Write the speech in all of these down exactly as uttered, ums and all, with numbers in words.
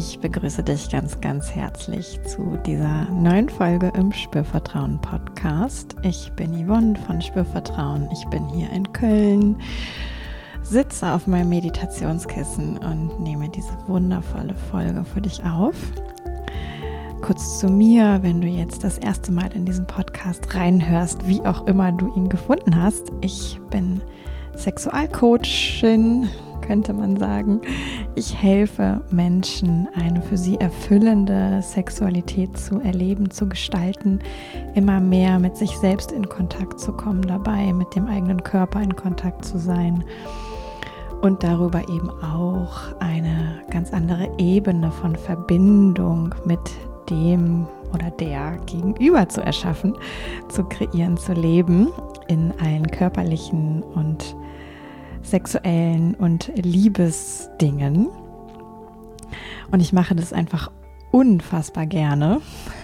Ich begrüße dich ganz, ganz herzlich zu dieser neuen Folge im Spürvertrauen Podcast. Ich bin Yvonne von Spürvertrauen. Ich bin hier in Köln, sitze auf meinem Meditationskissen und nehme diese wundervolle Folge für dich auf. Kurz zu mir, wenn du jetzt das erste Mal in diesen Podcast reinhörst, wie auch immer du ihn gefunden hast. Ich bin Sexualcoachin, könnte man sagen. Ich helfe Menschen, eine für sie erfüllende Sexualität zu erleben, zu gestalten, immer mehr mit sich selbst in Kontakt zu kommen, dabei mit dem eigenen Körper in Kontakt zu sein und darüber eben auch eine ganz andere Ebene von Verbindung mit dem oder der Gegenüber zu erschaffen, zu kreieren, zu leben in allen körperlichen und sexuellen und Liebesdingen. Und ich mache das einfach unfassbar gerne.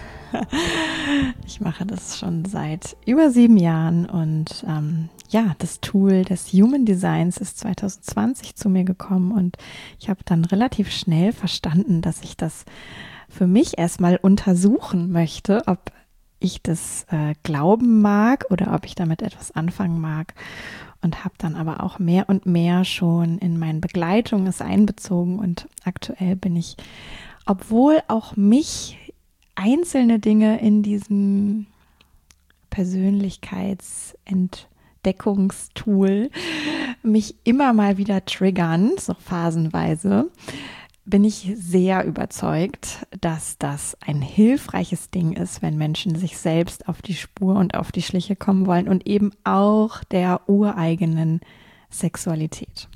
Ich mache das schon seit über sieben Jahren und ähm, ja, das Tool des Human Designs ist zwanzig zwanzig zu mir gekommen und ich habe dann relativ schnell verstanden, dass ich das für mich erstmal untersuchen möchte, ob ich das äh, glauben mag oder ob ich damit etwas anfangen mag. Und habe dann aber auch mehr und mehr schon in meinen Begleitungen es einbezogen und aktuell bin ich, obwohl auch mich einzelne Dinge in diesem Persönlichkeitsentdeckungstool mich immer mal wieder triggern, so phasenweise, bin ich sehr überzeugt, dass das ein hilfreiches Ding ist, wenn Menschen sich selbst auf die Spur und auf die Schliche kommen wollen und eben auch der ureigenen Sexualität.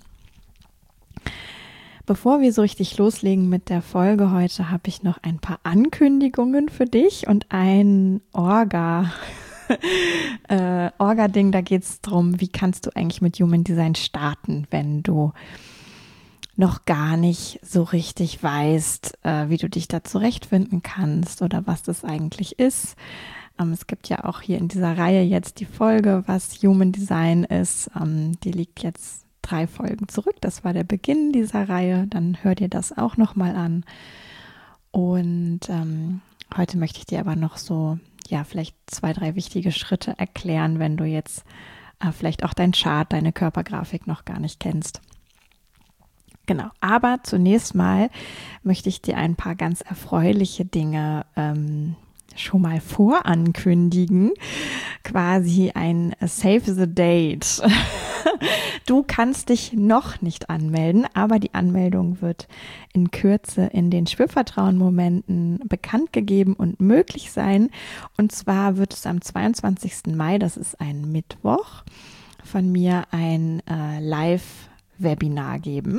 Bevor wir so richtig loslegen mit der Folge heute, habe ich noch ein paar Ankündigungen für dich und ein Orga, äh, Orga-Ding, da geht es darum, wie kannst du eigentlich mit Human Design starten, wenn du noch gar nicht so richtig weißt, äh, wie du dich da zurechtfinden kannst oder was das eigentlich ist. Ähm, es gibt ja auch hier in dieser Reihe jetzt die Folge, was Human Design ist. Ähm, die liegt jetzt drei Folgen zurück. Das war der Beginn dieser Reihe. Dann hör dir das auch nochmal an. Und ähm, heute möchte ich dir aber noch so, ja, vielleicht zwei, drei wichtige Schritte erklären, wenn du jetzt äh, vielleicht auch dein Chart, deine Körpergrafik noch gar nicht kennst. Genau, aber zunächst mal möchte ich dir ein paar ganz erfreuliche Dinge ähm, schon mal vorankündigen. Quasi ein Save the Date. Du kannst dich noch nicht anmelden, aber die Anmeldung wird in Kürze in den Spürvertrauen-Momenten bekannt gegeben und möglich sein. Und zwar wird es am zweiundzwanzigsten Mai, das ist ein Mittwoch, von mir ein äh, Live-Webinar geben,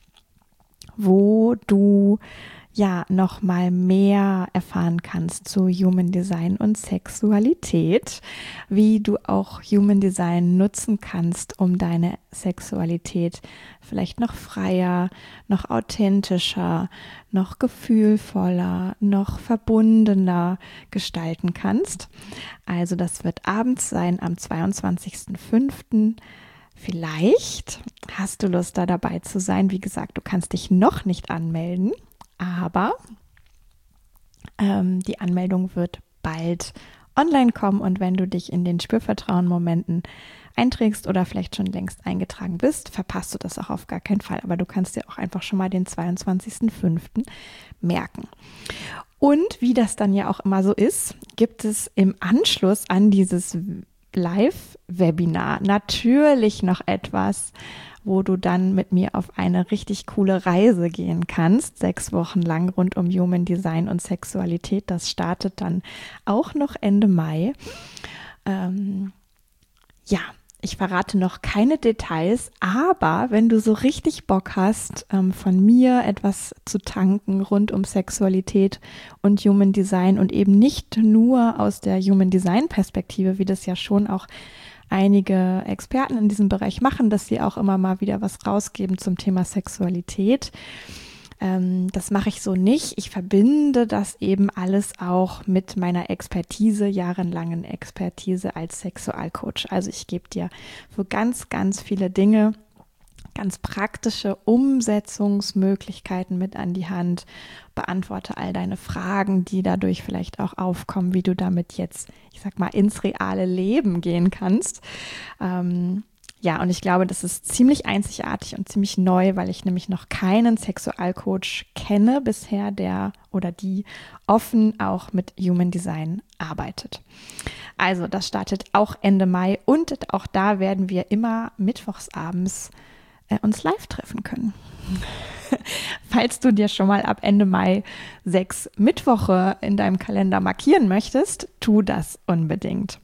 wo du ja noch mal mehr erfahren kannst zu Human Design und Sexualität, wie du auch Human Design nutzen kannst, um deine Sexualität vielleicht noch freier, noch authentischer, noch gefühlvoller, noch verbundener gestalten kannst. Also das wird abends sein am zweiundzwanzigsten fünften Vielleicht hast du Lust, da dabei zu sein. Wie gesagt, du kannst dich noch nicht anmelden, aber ähm, die Anmeldung wird bald online kommen und wenn du dich in den Spürvertrauen-Momenten einträgst oder vielleicht schon längst eingetragen bist, verpasst du das auch auf gar keinen Fall. Aber du kannst dir auch einfach schon mal den zweiundzwanzigsten fünften merken. Und wie das dann ja auch immer so ist, gibt es im Anschluss an dieses Live-Webinar natürlich noch etwas, wo du dann mit mir auf eine richtig coole Reise gehen kannst, sechs Wochen lang rund um Human Design und Sexualität. Das startet dann auch noch Ende Mai. Ähm, ja, ich verrate noch keine Details, aber wenn du so richtig Bock hast, ähm, von mir etwas zu tanken rund um Sexualität und Human Design und eben nicht nur aus der Human Design Perspektive, wie das ja schon auch einige Experten in diesem Bereich machen, dass sie auch immer mal wieder was rausgeben zum Thema Sexualität. Ähm, das mache ich so nicht. Ich verbinde das eben alles auch mit meiner Expertise, jahrelangen Expertise als Sexualcoach. Also ich gebe dir für ganz, ganz viele Dinge ganz praktische Umsetzungsmöglichkeiten mit an die Hand, beantworte all deine Fragen, die dadurch vielleicht auch aufkommen, wie du damit jetzt, ich sag mal, ins reale Leben gehen kannst. Ähm, Ja, und ich glaube, das ist ziemlich einzigartig und ziemlich neu, weil ich nämlich noch keinen Sexualcoach kenne bisher, der oder die offen auch mit Human Design arbeitet. Also das startet auch Ende Mai und auch da werden wir immer mittwochsabends äh, uns live treffen können. Falls du dir schon mal ab Ende Mai sechs Mittwoche in deinem Kalender markieren möchtest, tu das unbedingt.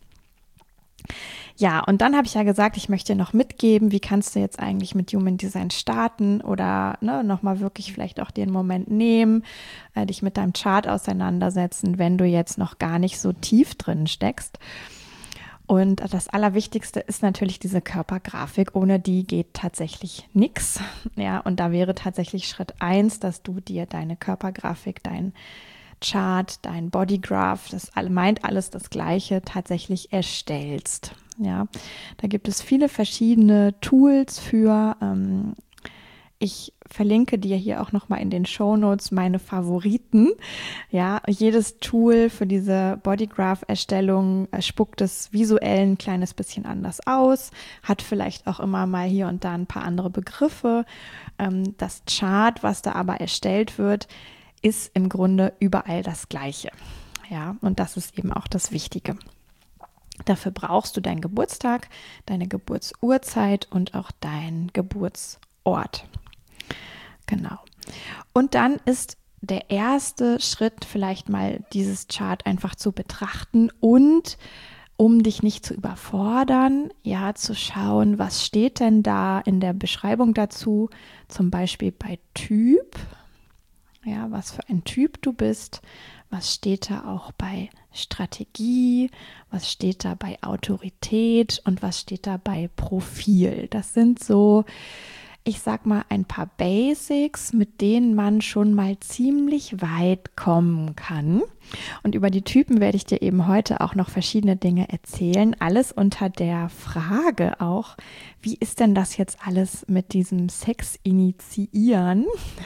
Ja, und dann habe ich ja gesagt, ich möchte dir noch mitgeben, wie kannst du jetzt eigentlich mit Human Design starten oder ne, nochmal wirklich vielleicht auch dir einen Moment nehmen, äh, dich mit deinem Chart auseinandersetzen, wenn du jetzt noch gar nicht so tief drin steckst. Und das Allerwichtigste ist natürlich diese Körpergrafik, ohne die geht tatsächlich nichts. Ja, und da wäre tatsächlich Schritt eins, dass du dir deine Körpergrafik, dein Chart, dein Bodygraph, das meint alles das Gleiche, tatsächlich erstellst. Ja, da gibt es viele verschiedene Tools für. Ähm, ich verlinke dir hier auch nochmal in den Shownotes meine Favoriten. Ja, jedes Tool für diese Bodygraph-Erstellung äh, spuckt es visuell ein kleines bisschen anders aus, hat vielleicht auch immer mal hier und da ein paar andere Begriffe. Ähm, das Chart, was da aber erstellt wird, ist im Grunde überall das Gleiche. Ja, und das ist eben auch das Wichtige. Dafür brauchst du deinen Geburtstag, deine Geburtsurzeit und auch deinen Geburtsort. Genau. Und dann ist der erste Schritt vielleicht mal dieses Chart einfach zu betrachten und um dich nicht zu überfordern, ja, zu schauen, was steht denn da in der Beschreibung dazu, zum Beispiel bei Typ. Ja, was für ein Typ du bist, was steht da auch bei Strategie, was steht da bei Autorität und was steht da bei Profil. Das sind so, ich sag mal, ein paar Basics, mit denen man schon mal ziemlich weit kommen kann. Und über die Typen werde ich dir eben heute auch noch verschiedene Dinge erzählen. Alles unter der Frage auch, wie ist denn das jetzt alles mit diesem Sex initiieren?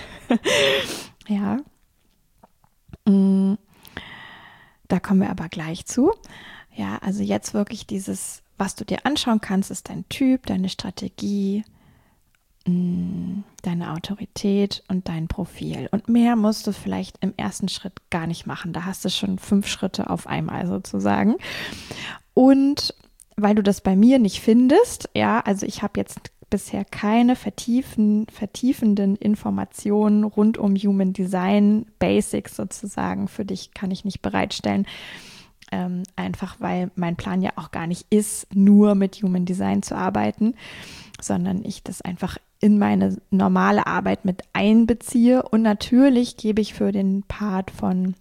Ja, da kommen wir aber gleich zu. Ja, also jetzt wirklich dieses, was du dir anschauen kannst, ist dein Typ, deine Strategie, deine Autorität und dein Profil. Und mehr musst du vielleicht im ersten Schritt gar nicht machen. Da hast du schon fünf Schritte auf einmal sozusagen. Und weil du das bei mir nicht findest, ja, also ich habe jetzt bisher keine vertiefen, vertiefenden Informationen rund um Human Design Basics sozusagen für dich kann ich nicht bereitstellen. Ähm, einfach weil mein Plan ja auch gar nicht ist, nur mit Human Design zu arbeiten, sondern ich das einfach in meine normale Arbeit mit einbeziehe. Und natürlich gebe ich für den Part von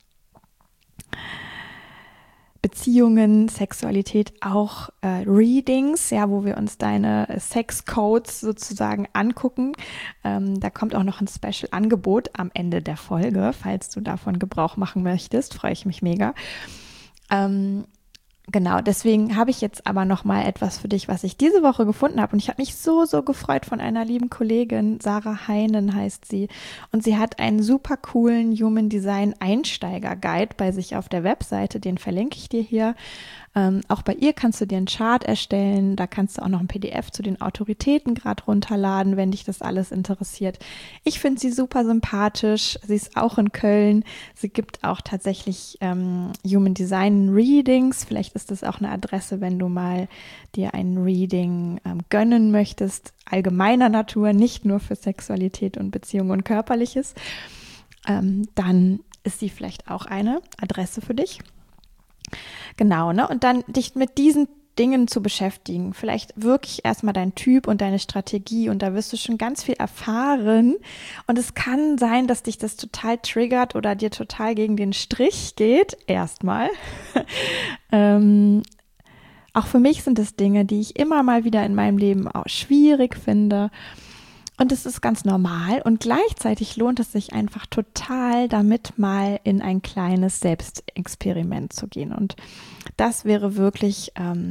Beziehungen, Sexualität auch äh, Readings, ja, wo wir uns deine Sexcodes sozusagen angucken. Ähm, da kommt auch noch ein Special-Angebot am Ende der Folge, falls du davon Gebrauch machen möchtest, freue ich mich mega. Ähm, Genau, deswegen habe ich jetzt aber noch mal etwas für dich, was ich diese Woche gefunden habe. Und ich habe mich so, so gefreut von einer lieben Kollegin, Sarah Heinen heißt sie. Und sie hat einen super coolen Human Design Einsteiger Guide bei sich auf der Webseite. Den verlinke ich dir hier. Ähm, auch bei ihr kannst du dir einen Chart erstellen. Da kannst du auch noch ein P D F zu den Autoritäten gerade runterladen, wenn dich das alles interessiert. Ich finde sie super sympathisch. Sie ist auch in Köln. Sie gibt auch tatsächlich ähm, Human Design Readings. Vielleicht ist das auch eine Adresse, wenn du mal dir ein Reading ähm, gönnen möchtest. Allgemeiner Natur, nicht nur für Sexualität und Beziehung und Körperliches. Ähm, dann ist sie vielleicht auch eine Adresse für dich. Genau, ne? Und dann dich mit diesen Dingen zu beschäftigen. Vielleicht wirklich erstmal dein Typ und deine Strategie und da wirst du schon ganz viel erfahren. Und es kann sein, dass dich das total triggert oder dir total gegen den Strich geht, erstmal. ähm, auch für mich sind es Dinge, die ich immer mal wieder in meinem Leben auch schwierig finde. Und es ist ganz normal und gleichzeitig lohnt es sich einfach total, damit mal in ein kleines Selbstexperiment zu gehen. Und das wäre wirklich ähm,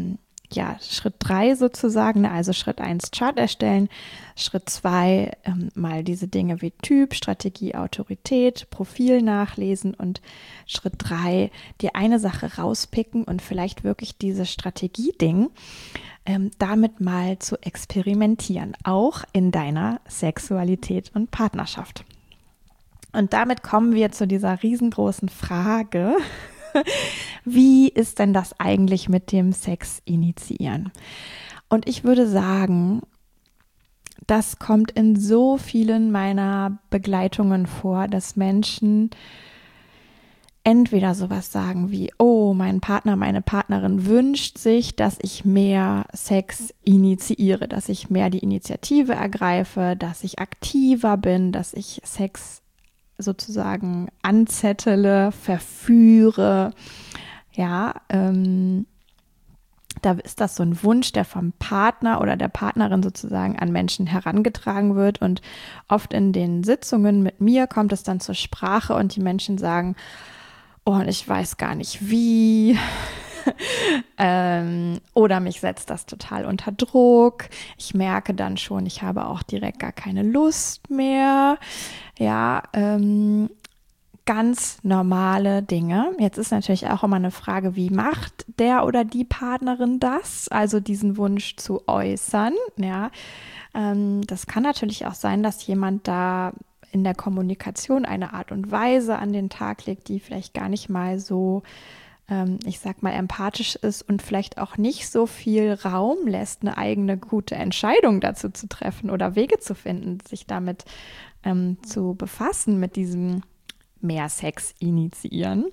ja, Schritt drei sozusagen, ne? Also Schritt eins Chart erstellen, Schritt zwei ähm, mal diese Dinge wie Typ, Strategie, Autorität, Profil nachlesen und Schritt drei dir eine Sache rauspicken und vielleicht wirklich dieses Strategie-Ding ähm, damit mal zu experimentieren, auch in deiner Sexualität und Partnerschaft. Und damit kommen wir zu dieser riesengroßen Frage, wie ist denn das eigentlich mit dem Sex initiieren? Und ich würde sagen, das kommt in so vielen meiner Begleitungen vor, dass Menschen entweder sowas sagen wie, oh, mein Partner, meine Partnerin wünscht sich, dass ich mehr Sex initiiere, dass ich mehr die Initiative ergreife, dass ich aktiver bin, dass ich Sex sozusagen anzettele, verführe. Ja, ähm, da ist das so ein Wunsch, der vom Partner oder der Partnerin sozusagen an Menschen herangetragen wird. Und oft in den Sitzungen mit mir kommt es dann zur Sprache und die Menschen sagen, oh, ich weiß gar nicht wie. ähm, oder mich setzt das total unter Druck. Ich merke dann schon, ich habe auch direkt gar keine Lust mehr. Ja, ähm, ganz normale Dinge. Jetzt ist natürlich auch immer eine Frage, wie macht der oder die Partnerin das? Also diesen Wunsch zu äußern. Ja, ähm, das kann natürlich auch sein, dass jemand da in der Kommunikation eine Art und Weise an den Tag legt, die vielleicht gar nicht mal so, ähm, ich sag mal, empathisch ist und vielleicht auch nicht so viel Raum lässt, eine eigene gute Entscheidung dazu zu treffen oder Wege zu finden, sich damit ähm, zu befassen, mit diesem mehr Sex initiieren,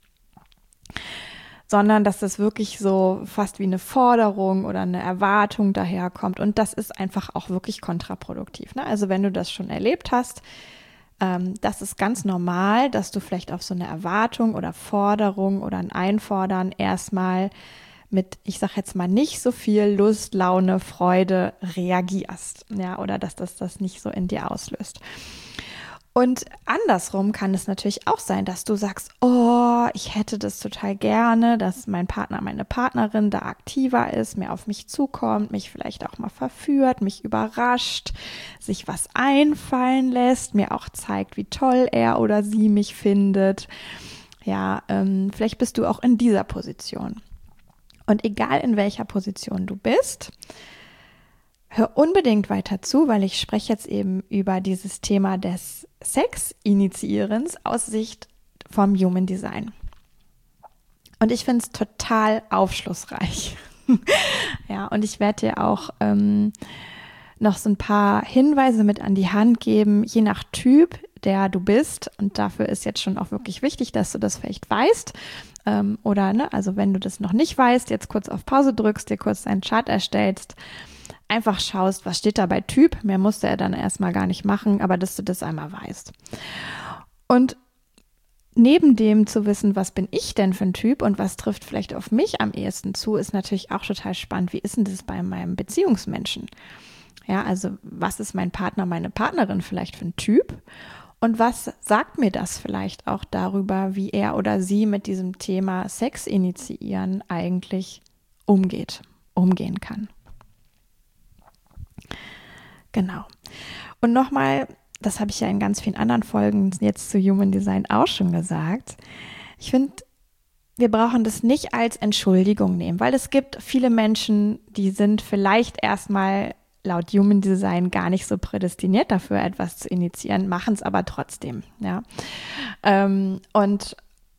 sondern dass das wirklich so fast wie eine Forderung oder eine Erwartung daherkommt. Und das ist einfach auch wirklich kontraproduktiv. Ne? Also wenn du das schon erlebt hast, ähm, das ist ganz normal, dass du vielleicht auf so eine Erwartung oder Forderung oder ein Einfordern erstmal mit, ich sag jetzt mal, nicht so viel Lust, Laune, Freude reagierst. Ja, oder dass das das nicht so in dir auslöst. Und andersrum kann es natürlich auch sein, dass du sagst, oh, ich hätte das total gerne, dass mein Partner, meine Partnerin da aktiver ist, mehr auf mich zukommt, mich vielleicht auch mal verführt, mich überrascht, sich was einfallen lässt, mir auch zeigt, wie toll er oder sie mich findet. Ja, ähm, vielleicht bist du auch in dieser Position. Und egal in welcher Position du bist, hör unbedingt weiter zu, weil ich spreche jetzt eben über dieses Thema des Sex-Initiierens aus Sicht vom Human Design. Und ich finde es total aufschlussreich. Ja, und ich werde dir auch ähm, noch so ein paar Hinweise mit an die Hand geben, je nach Typ, der du bist. Und dafür ist jetzt schon auch wirklich wichtig, dass du das vielleicht weißt. Ähm, oder, ne, also wenn du das noch nicht weißt, jetzt kurz auf Pause drückst, dir kurz einen Chart erstellst, einfach schaust, was steht da bei Typ. Mehr musste er dann erstmal gar nicht machen, aber dass du das einmal weißt. Und neben dem zu wissen, was bin ich denn für ein Typ und was trifft vielleicht auf mich am ehesten zu, ist natürlich auch total spannend. Wie ist denn das bei meinem Beziehungsmenschen? Ja, also was ist mein Partner, meine Partnerin vielleicht für ein Typ? Und was sagt mir das vielleicht auch darüber, wie er oder sie mit diesem Thema Sex initiieren eigentlich umgeht, umgehen kann? Genau. Und nochmal, das habe ich ja in ganz vielen anderen Folgen jetzt zu Human Design auch schon gesagt. Ich finde, wir brauchen das nicht als Entschuldigung nehmen, weil es gibt viele Menschen, die sind vielleicht erstmal laut Human Design gar nicht so prädestiniert dafür, etwas zu initiieren, machen es aber trotzdem. Ja. Ähm, und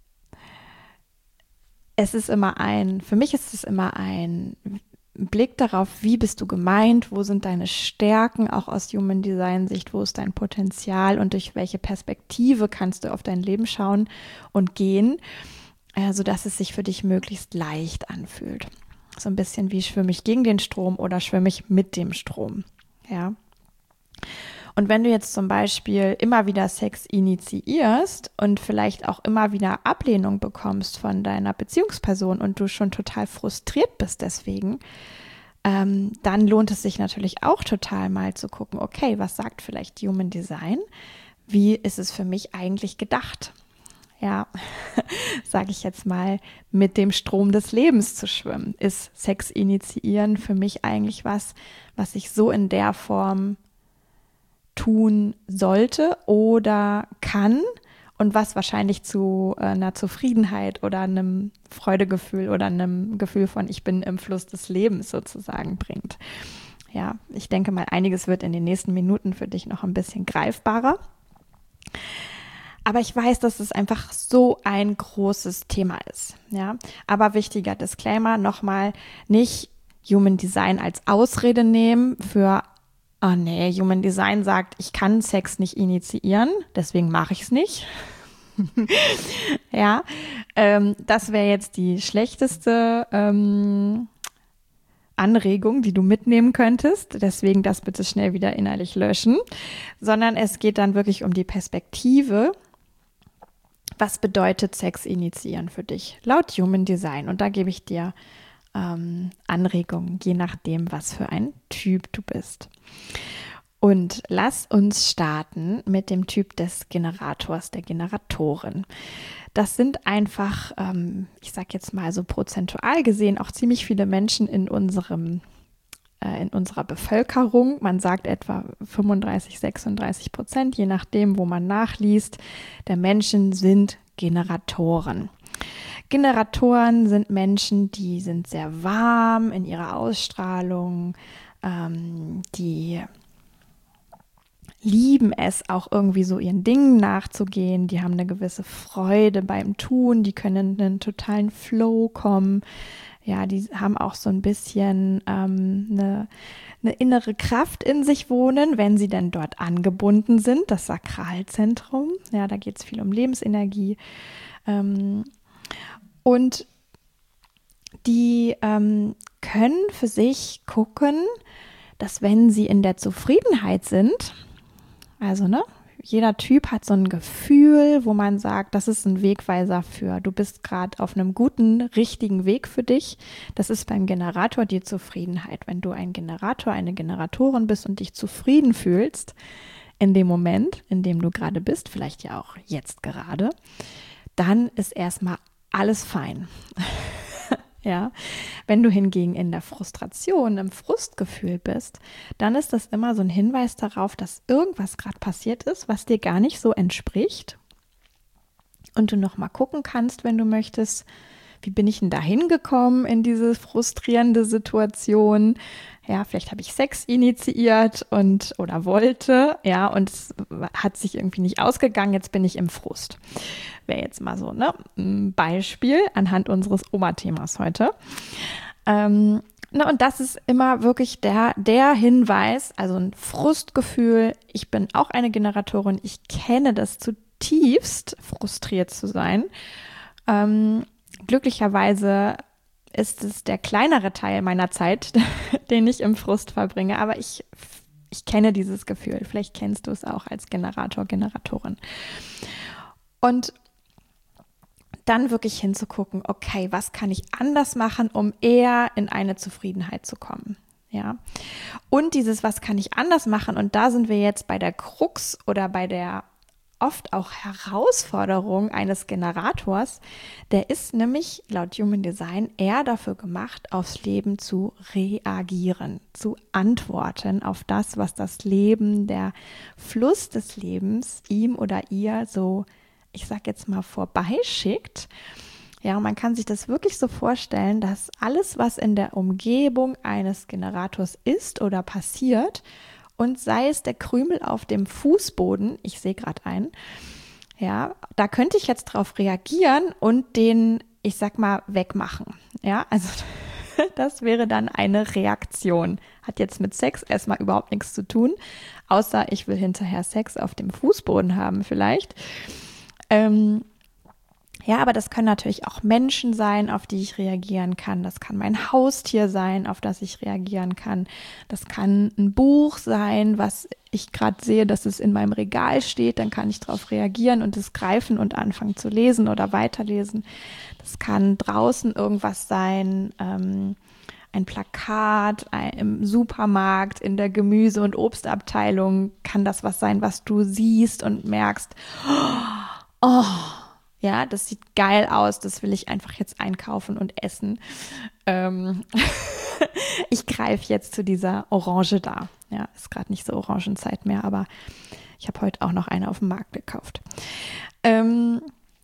es ist immer ein, für mich ist es immer ein Blick darauf, wie bist du gemeint, wo sind deine Stärken, auch aus Human Design Sicht, wo ist dein Potenzial und durch welche Perspektive kannst du auf dein Leben schauen und gehen, äh, sodass es sich für dich möglichst leicht anfühlt. So ein bisschen wie schwimme ich gegen den Strom oder schwimme ich mit dem Strom. Ja. Und wenn du jetzt zum Beispiel immer wieder Sex initiierst und vielleicht auch immer wieder Ablehnung bekommst von deiner Beziehungsperson und du schon total frustriert bist deswegen, ähm, dann lohnt es sich natürlich auch total mal zu gucken, okay, was sagt vielleicht Human Design? Wie ist es für mich eigentlich gedacht? ja, sage ich jetzt mal, mit dem Strom des Lebens zu schwimmen? Ist Sex initiieren für mich eigentlich was, was ich so in der Form tun sollte oder kann und was wahrscheinlich zu äh, einer Zufriedenheit oder einem Freudegefühl oder einem Gefühl von ich bin im Fluss des Lebens sozusagen bringt. Ja, ich denke mal, einiges wird in den nächsten Minuten für dich noch ein bisschen greifbarer. Aber ich weiß, dass es einfach so ein großes Thema ist. Ja, aber wichtiger Disclaimer nochmal, nicht Human Design als Ausrede nehmen für, oh nee, Human Design sagt, ich kann Sex nicht initiieren, deswegen mache ich es nicht. Ja, ähm, das wäre jetzt die schlechteste ähm, Anregung, die du mitnehmen könntest. Deswegen das bitte schnell wieder innerlich löschen. Sondern es geht dann wirklich um die Perspektive. Was bedeutet Sex initiieren für dich laut Human Design? Und da gebe ich dir ähm, Anregungen, je nachdem, was für ein Typ du bist. Und lass uns starten mit dem Typ des Generators, der Generatorin. Das sind einfach, ähm, ich sage jetzt mal so prozentual gesehen, auch ziemlich viele Menschen in unserem äh, in unserer Bevölkerung. Man sagt etwa fünfunddreißig, sechsunddreißig Prozent, je nachdem, wo man nachliest, der Menschen sind Generatoren. Generatoren sind Menschen, die sind sehr warm in ihrer Ausstrahlung, ähm, die lieben es auch irgendwie so ihren Dingen nachzugehen, die haben eine gewisse Freude beim Tun, die können in einen totalen Flow kommen, ja, die haben auch so ein bisschen ähm, eine, eine innere Kraft in sich wohnen, wenn sie denn dort angebunden sind, das Sakralzentrum, ja, da geht es viel um Lebensenergie ähm, und die ähm, können für sich gucken, dass wenn sie in der Zufriedenheit sind, also, ne, jeder Typ hat so ein Gefühl, wo man sagt, das ist ein Wegweiser für, du bist gerade auf einem guten, richtigen Weg für dich. Das ist beim Generator die Zufriedenheit. Wenn du ein Generator, eine Generatorin bist und dich zufrieden fühlst, in dem Moment, in dem du gerade bist, vielleicht ja auch jetzt gerade, dann ist erstmal alles fein. Ja, wenn du hingegen in der Frustration, im Frustgefühl bist, dann ist das immer so ein Hinweis darauf, dass irgendwas gerade passiert ist, was dir gar nicht so entspricht. Und du noch mal gucken kannst, wenn du möchtest, wie bin ich denn da hingekommen in diese frustrierende Situation? Ja, vielleicht habe ich Sex initiiert und oder wollte, ja, und es hat sich irgendwie nicht ausgegangen, jetzt bin ich im Frust. Wäre jetzt mal so, ne, ein Beispiel anhand unseres Oma-Themas heute. Ähm, ne, und das ist immer wirklich der, der Hinweis, also ein Frustgefühl. Ich bin auch eine Generatorin, ich kenne das zutiefst, frustriert zu sein. Ähm, glücklicherweise ist es der kleinere Teil meiner Zeit, den ich im Frust verbringe, aber ich, ich kenne dieses Gefühl. Vielleicht kennst du es auch als Generator, Generatorin. Und dann wirklich hinzugucken, okay, was kann ich anders machen, um eher in eine Zufriedenheit zu kommen, ja. Und dieses, was kann ich anders machen, und da sind wir jetzt bei der Krux oder bei der oft auch Herausforderung eines Generators, der ist nämlich laut Human Design eher dafür gemacht, aufs Leben zu reagieren, zu antworten auf das, was das Leben, der Fluss des Lebens ihm oder ihr so, ich sag jetzt mal, vorbeischickt. Ja, und man kann sich das wirklich so vorstellen, dass alles, was in der Umgebung eines Generators ist oder passiert, und sei es der Krümel auf dem Fußboden, ich sehe gerade einen, ja, da könnte ich jetzt drauf reagieren und den, ich sag mal, wegmachen. Ja, also das wäre dann eine Reaktion. Hat jetzt mit Sex erstmal überhaupt nichts zu tun, außer ich will hinterher Sex auf dem Fußboden haben vielleicht. Ähm, ja, aber das können natürlich auch Menschen sein, auf die ich reagieren kann. Das kann mein Haustier sein, auf das ich reagieren kann. Das kann ein Buch sein, was ich gerade sehe, dass es in meinem Regal steht. Dann kann ich darauf reagieren und es greifen und anfangen zu lesen oder weiterlesen. Das kann draußen irgendwas sein, ähm, ein Plakat ein, im Supermarkt, in der Gemüse- und Obstabteilung kann das was sein, was du siehst und merkst, oh, Ja, das sieht geil aus, das will ich einfach jetzt einkaufen und essen. Ähm ich greife jetzt zu dieser Orange da. Ja, ist gerade nicht so Orangenzeit mehr, aber ich habe heute auch noch eine auf dem Markt gekauft. Ähm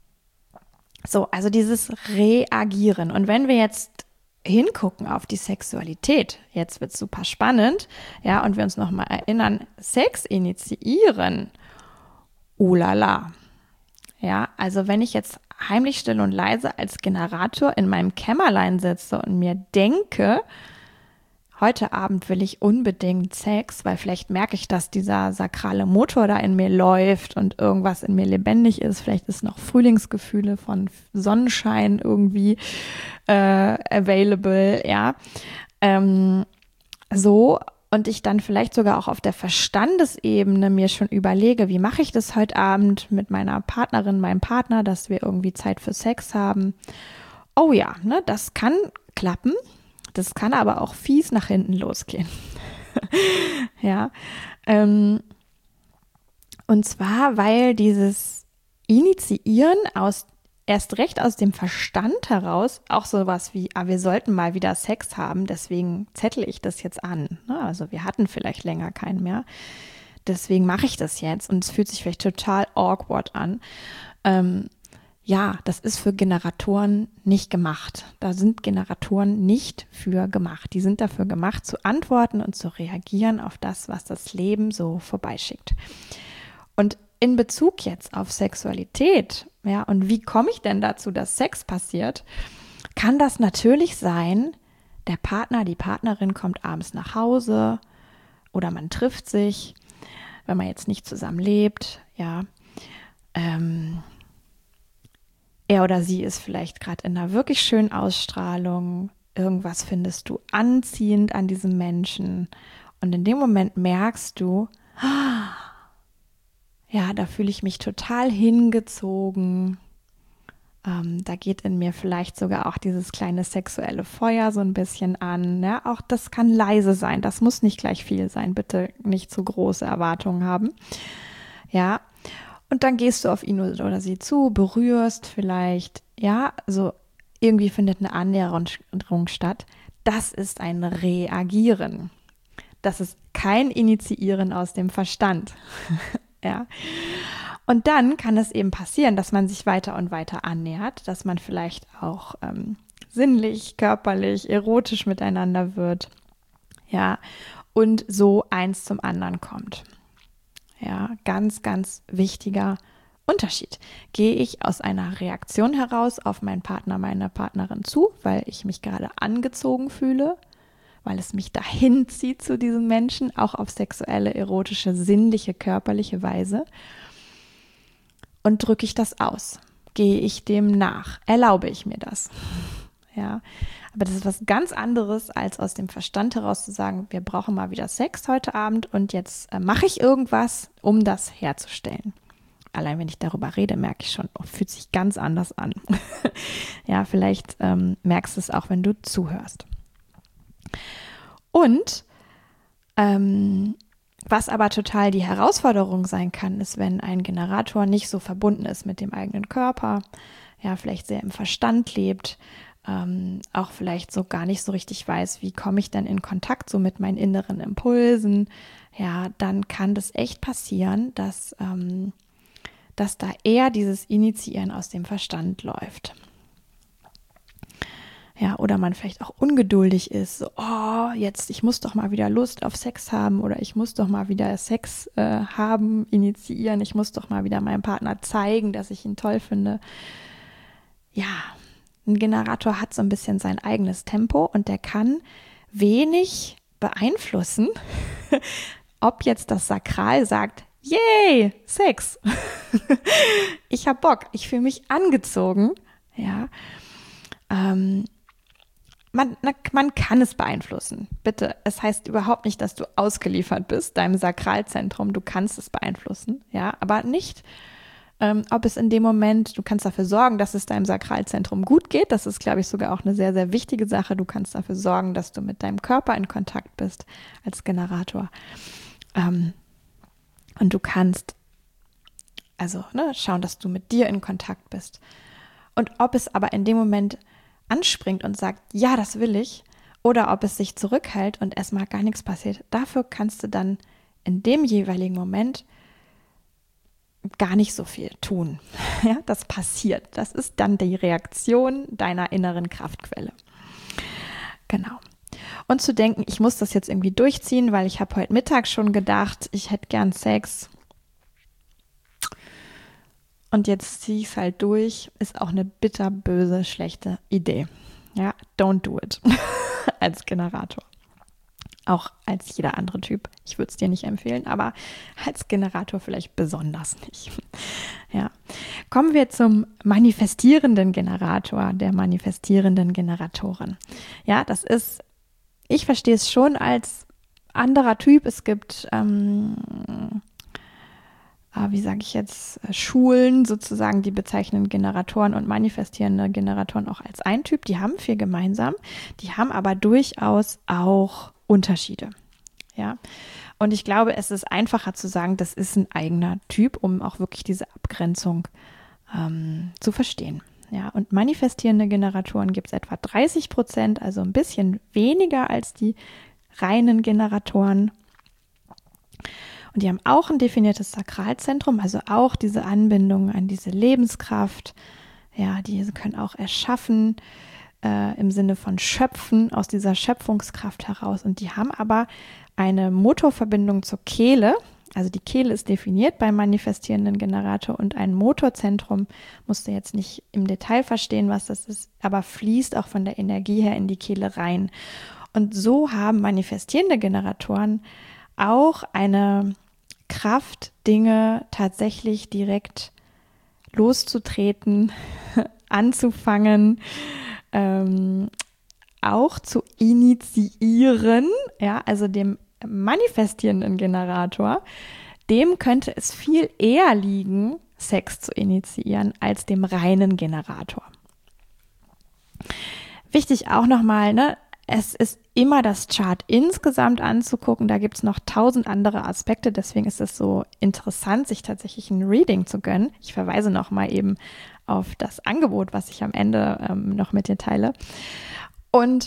so, also dieses Reagieren. Und wenn wir jetzt hingucken auf die Sexualität, jetzt wird es super spannend, ja, und wir uns nochmal erinnern, Sex initiieren, oh la la. Ja, also wenn ich jetzt heimlich still und leise als Generator in meinem Kämmerlein sitze und mir denke, heute Abend will ich unbedingt Sex, weil vielleicht merke ich, dass dieser sakrale Motor da in mir läuft und irgendwas in mir lebendig ist. Vielleicht ist noch Frühlingsgefühle von Sonnenschein irgendwie äh, available, ja. Ähm, so, und ich dann vielleicht sogar auch auf der Verstandesebene mir schon überlege, wie mache ich das heute Abend mit meiner Partnerin, meinem Partner, dass wir irgendwie Zeit für Sex haben. Oh ja, ne, das kann klappen. Das kann aber auch fies nach hinten losgehen. ja, ähm, und zwar, weil dieses Initiieren aus erst recht aus dem Verstand heraus auch sowas wie, ah, wir sollten mal wieder Sex haben, deswegen zettle ich das jetzt an. Also wir hatten vielleicht länger keinen mehr, deswegen mache ich das jetzt und es fühlt sich vielleicht total awkward an. Ähm, ja, das ist für Generatoren nicht gemacht. Da sind Generatoren nicht für gemacht. Die sind dafür gemacht, zu antworten und zu reagieren auf das, was das Leben so vorbeischickt. Und in Bezug jetzt auf Sexualität, ja, und wie komme ich denn dazu, dass Sex passiert, kann das natürlich sein, der Partner, die Partnerin kommt abends nach Hause oder man trifft sich, wenn man jetzt nicht zusammen lebt, ja, ähm, er oder sie ist vielleicht gerade in einer wirklich schönen Ausstrahlung, irgendwas findest du anziehend an diesem Menschen und in dem Moment merkst du, ja, da fühle ich mich total hingezogen. Ähm, da geht in mir vielleicht sogar auch dieses kleine sexuelle Feuer so ein bisschen an. Ja, auch das kann leise sein. Das muss nicht gleich viel sein. Bitte nicht zu große Erwartungen haben. Ja, und dann gehst du auf ihn oder sie zu, berührst vielleicht. Ja, also irgendwie findet eine Annäherung statt. Das ist ein Reagieren. Das ist kein Initiieren aus dem Verstand. Ja. Und dann kann es eben passieren, dass man sich weiter und weiter annähert, dass man vielleicht auch ähm, sinnlich, körperlich, erotisch miteinander wird. Ja. Und so eins zum anderen kommt. Ja, ganz, ganz wichtiger Unterschied. Gehe ich aus einer Reaktion heraus auf meinen Partner, meine Partnerin zu, weil ich mich gerade angezogen fühle, weil es mich dahin zieht zu diesem Menschen, auch auf sexuelle, erotische, sinnliche, körperliche Weise. Und drücke ich das aus? Gehe ich dem nach? Erlaube ich mir das? Ja, aber das ist was ganz anderes, als aus dem Verstand heraus zu sagen, wir brauchen mal wieder Sex heute Abend und jetzt äh, mache ich irgendwas, um das herzustellen. Allein wenn ich darüber rede, merke ich schon, oh, fühlt sich ganz anders an. Ja, vielleicht ähm, merkst du es auch, wenn du zuhörst. Und ähm, was aber total die Herausforderung sein kann, ist, wenn ein Generator nicht so verbunden ist mit dem eigenen Körper, ja, vielleicht sehr im Verstand lebt, ähm, auch vielleicht so gar nicht so richtig weiß, wie komme ich denn in Kontakt so mit meinen inneren Impulsen, ja, dann kann das echt passieren, dass, ähm, dass da eher dieses Initiieren aus dem Verstand läuft. Ja, oder man vielleicht auch ungeduldig ist, so, oh, jetzt, ich muss doch mal wieder Lust auf Sex haben oder ich muss doch mal wieder Sex äh, haben, initiieren, ich muss doch mal wieder meinem Partner zeigen, dass ich ihn toll finde. Ja, ein Generator hat so ein bisschen sein eigenes Tempo und der kann wenig beeinflussen, ob jetzt das Sakral sagt, yay, Sex, ich hab Bock, ich fühle mich angezogen, ja, ähm, Man, na, man kann es beeinflussen. Bitte, es heißt überhaupt nicht, dass du ausgeliefert bist, deinem Sakralzentrum. Du kannst es beeinflussen, ja, aber nicht, ähm, ob es in dem Moment, du kannst dafür sorgen, dass es deinem Sakralzentrum gut geht. Das ist, glaube ich, sogar auch eine sehr, sehr wichtige Sache. Du kannst dafür sorgen, dass du mit deinem Körper in Kontakt bist als Generator. Ähm, und du kannst Also ne, schauen, dass du mit dir in Kontakt bist. Und ob es aber in dem Moment anspringt und sagt, ja, das will ich, oder ob es sich zurückhält und erstmal gar nichts passiert, dafür kannst du dann in dem jeweiligen Moment gar nicht so viel tun. Ja, das passiert. Das ist dann die Reaktion deiner inneren Kraftquelle. Genau. Und zu denken, ich muss das jetzt irgendwie durchziehen, weil ich habe heute Mittag schon gedacht, ich hätte gern Sex. Und jetzt ziehe ich es halt durch, ist auch eine bitterböse, schlechte Idee. Ja, don't do it. Als Generator. Auch als jeder andere Typ. Ich würde es dir nicht empfehlen, aber als Generator vielleicht besonders nicht. Ja. Kommen wir zum manifestierenden Generator, der manifestierenden Generatorin. Ja, das ist, ich verstehe es schon als anderer Typ. Es gibt ähm, wie sage ich jetzt, Schulen sozusagen, die bezeichnen Generatoren und manifestierende Generatoren auch als ein Typ. Die haben viel gemeinsam, die haben aber durchaus auch Unterschiede. Ja, und ich glaube, es ist einfacher zu sagen, das ist ein eigener Typ, um auch wirklich diese Abgrenzung ähm, zu verstehen. Ja, und manifestierende Generatoren gibt es etwa dreißig Prozent, also ein bisschen weniger als die reinen Generatoren. Und die haben auch ein definiertes Sakralzentrum, also auch diese Anbindung an diese Lebenskraft. Ja, die können auch erschaffen äh, im Sinne von schöpfen, aus dieser Schöpfungskraft heraus. Und die haben aber eine Motorverbindung zur Kehle. Also die Kehle ist definiert beim manifestierenden Generator und ein Motorzentrum, musst du jetzt nicht im Detail verstehen, was das ist, aber fließt auch von der Energie her in die Kehle rein. Und so haben manifestierende Generatoren auch eine Kraft, Dinge tatsächlich direkt loszutreten, anzufangen, ähm, auch zu initiieren, ja, also dem manifestierenden Generator, dem könnte es viel eher liegen, Sex zu initiieren, als dem reinen Generator. Wichtig auch nochmal, ne, es ist immer das Chart insgesamt anzugucken. Da gibt es noch tausend andere Aspekte. Deswegen ist es so interessant, sich tatsächlich ein Reading zu gönnen. Ich verweise nochmal eben auf das Angebot, was ich am Ende ähm, noch mit dir teile. Und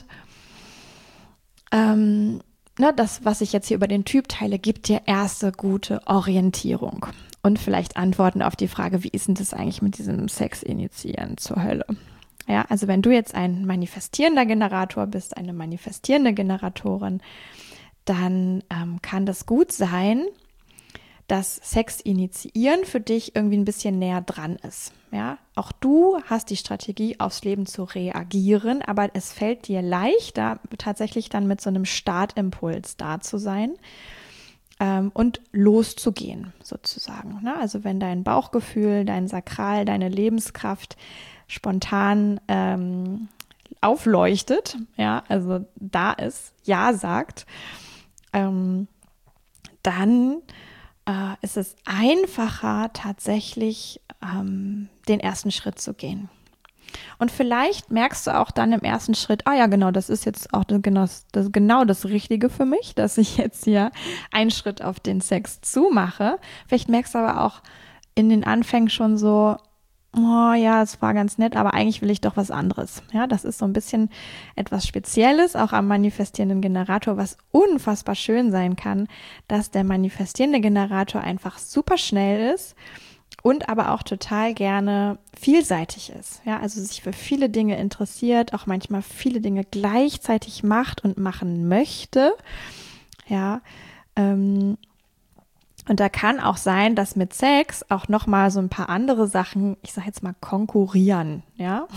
ähm, ne, das, was ich jetzt hier über den Typ teile, gibt dir erste gute Orientierung. Und vielleicht Antworten auf die Frage, wie ist denn das eigentlich mit diesem Sex initiieren zur Hölle? Ja, also wenn du jetzt ein manifestierender Generator bist, eine manifestierende Generatorin, dann ähm, kann das gut sein, dass Sex initiieren für dich irgendwie ein bisschen näher dran ist. Ja, auch du hast die Strategie, aufs Leben zu reagieren, aber es fällt dir leichter, tatsächlich dann mit so einem Startimpuls da zu sein ähm, und loszugehen, sozusagen. Ne? Also wenn dein Bauchgefühl, dein Sakral, deine Lebenskraft spontan ähm, aufleuchtet, ja, also da ist, ja sagt, ähm, dann äh, ist es einfacher, tatsächlich ähm, den ersten Schritt zu gehen. Und vielleicht merkst du auch dann im ersten Schritt, ah ja, genau, das ist jetzt auch das, genau, das, genau das Richtige für mich, dass ich jetzt hier einen Schritt auf den Sex zumache. Vielleicht merkst du aber auch in den Anfängen schon so, oh ja, es war ganz nett, aber eigentlich will ich doch was anderes. Ja, das ist so ein bisschen etwas Spezielles, auch am manifestierenden Generator, was unfassbar schön sein kann, dass der manifestierende Generator einfach super schnell ist und aber auch total gerne vielseitig ist. Ja, also sich für viele Dinge interessiert, auch manchmal viele Dinge gleichzeitig macht und machen möchte. Ja, ähm, Und da kann auch sein, dass mit Sex auch nochmal so ein paar andere Sachen, ich sage jetzt mal, konkurrieren, ja.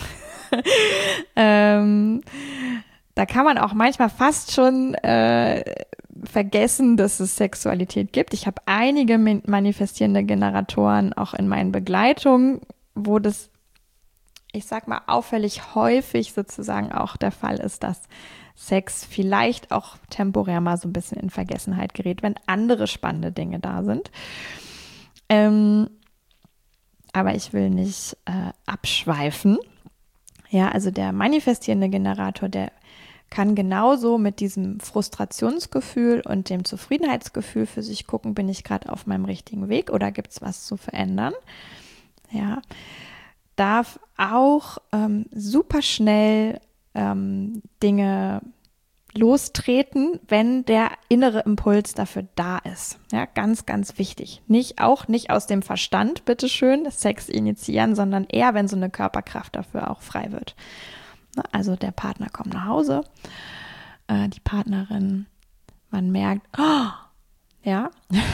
ähm, da kann man auch manchmal fast schon äh, vergessen, dass es Sexualität gibt. Ich habe einige manifestierende Generatoren auch in meinen Begleitungen, wo das, ich sag mal, auffällig häufig sozusagen auch der Fall ist, dass Sex vielleicht auch temporär mal so ein bisschen in Vergessenheit gerät, wenn andere spannende Dinge da sind. Ähm, aber ich will nicht äh, abschweifen. Ja, also der manifestierende Generator, der kann genauso mit diesem Frustrationsgefühl und dem Zufriedenheitsgefühl für sich gucken, bin ich gerade auf meinem richtigen Weg oder gibt es was zu verändern? Ja, darf auch ähm, super schnell ähm, Dinge lostreten, wenn der innere Impuls dafür da ist. Ja, ganz, ganz wichtig. Nicht, auch nicht aus dem Verstand, bitteschön, Sex initiieren, sondern eher, wenn so eine Körperkraft dafür auch frei wird. Also der Partner kommt nach Hause, äh, die Partnerin, man merkt, oh, ja,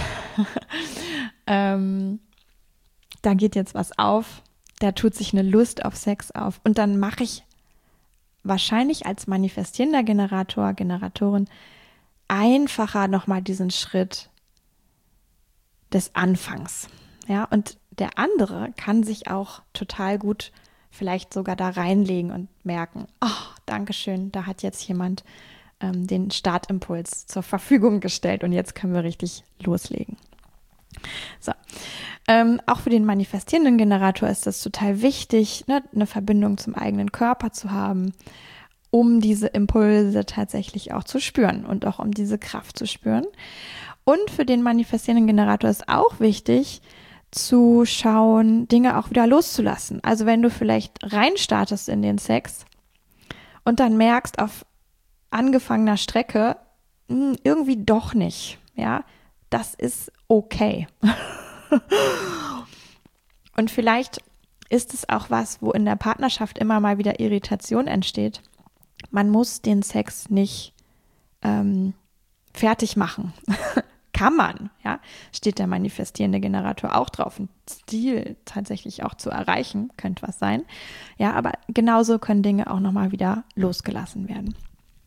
ähm, da geht jetzt was auf, da tut sich eine Lust auf Sex auf und dann mache ich wahrscheinlich als manifestierender Generator, Generatorin einfacher nochmal diesen Schritt des Anfangs. Ja, und der andere kann sich auch total gut vielleicht sogar da reinlegen und merken, oh, Dankeschön, da hat jetzt jemand ähm, den Startimpuls zur Verfügung gestellt und jetzt können wir richtig loslegen. So, ähm, auch für den manifestierenden Generator ist es total wichtig, ne, eine Verbindung zum eigenen Körper zu haben, um diese Impulse tatsächlich auch zu spüren und auch um diese Kraft zu spüren. Und für den manifestierenden Generator ist auch wichtig, zu schauen, Dinge auch wieder loszulassen. Also wenn du vielleicht reinstartest in den Sex und dann merkst auf angefangener Strecke, mh, irgendwie doch nicht, ja, das ist okay. Und vielleicht ist es auch was, wo in der Partnerschaft immer mal wieder Irritation entsteht. Man muss den Sex nicht ähm, fertig machen. Kann man, ja, steht der manifestierende Generator auch drauf. Ein Ziel tatsächlich auch zu erreichen, könnte was sein. Ja, aber genauso können Dinge auch nochmal wieder losgelassen werden.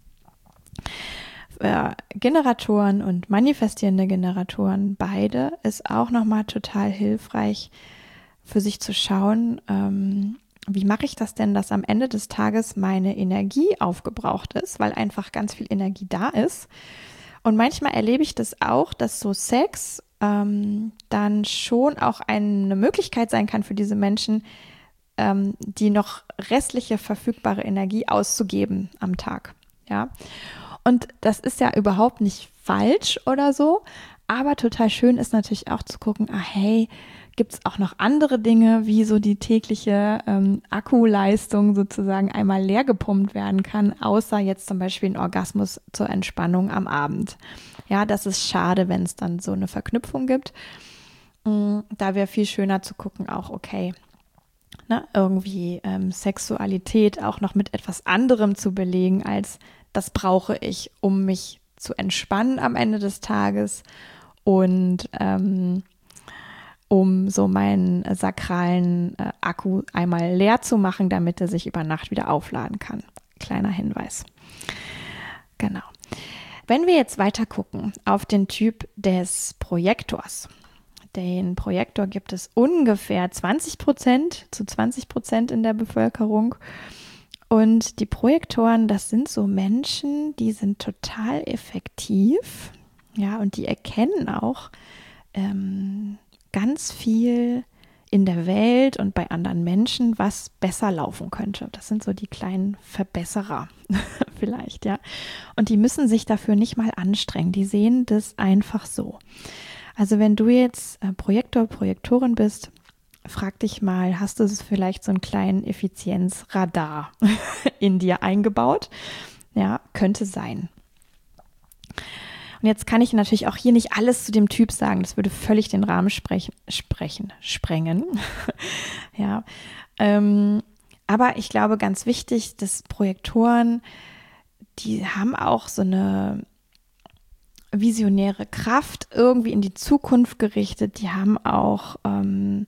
Für Generatoren und manifestierende Generatoren, beide, ist auch nochmal total hilfreich, für sich zu schauen, ähm, wie mache ich das denn, dass am Ende des Tages meine Energie aufgebraucht ist, weil einfach ganz viel Energie da ist. Und manchmal erlebe ich das auch, dass so Sex ähm, dann schon auch eine Möglichkeit sein kann für diese Menschen, ähm, die noch restliche verfügbare Energie auszugeben am Tag. Ja, und das ist ja überhaupt nicht falsch oder so, aber total schön ist natürlich auch zu gucken, ah hey, gibt es auch noch andere Dinge, wie so die tägliche ähm, Akkuleistung sozusagen einmal leer gepumpt werden kann, außer jetzt zum Beispiel ein Orgasmus zur Entspannung am Abend. Ja, das ist schade, wenn es dann so eine Verknüpfung gibt. Mm, da wäre viel schöner zu gucken, auch okay, ne, irgendwie ähm, Sexualität auch noch mit etwas anderem zu belegen, als das brauche ich, um mich zu entspannen am Ende des Tages und ähm, um so meinen sakralen äh, Akku einmal leer zu machen, damit er sich über Nacht wieder aufladen kann. Kleiner Hinweis. Genau. Wenn wir jetzt weiter gucken auf den Typ des Projektors. Den Projektor gibt es ungefähr zwanzig Prozent zu zwanzig Prozent in der Bevölkerung. Und die Projektoren, das sind so Menschen, die sind total effektiv. Ja, und die erkennen auch ähm, ganz viel in der Welt und bei anderen Menschen, was besser laufen könnte. Das sind so die kleinen Verbesserer vielleicht, ja. Und die müssen sich dafür nicht mal anstrengen. Die sehen das einfach so. Also wenn du jetzt Projektor, Projektorin bist, frag dich mal, hast du vielleicht so einen kleinen Effizienzradar in dir eingebaut? Ja, könnte sein. Und jetzt kann ich natürlich auch hier nicht alles zu dem Typ sagen. Das würde völlig den Rahmen sprechen, sprechen sprengen. Ja, ähm, aber ich glaube, ganz wichtig, dass Projektoren, die haben auch so eine visionäre Kraft irgendwie in die Zukunft gerichtet. Die haben auch ähm,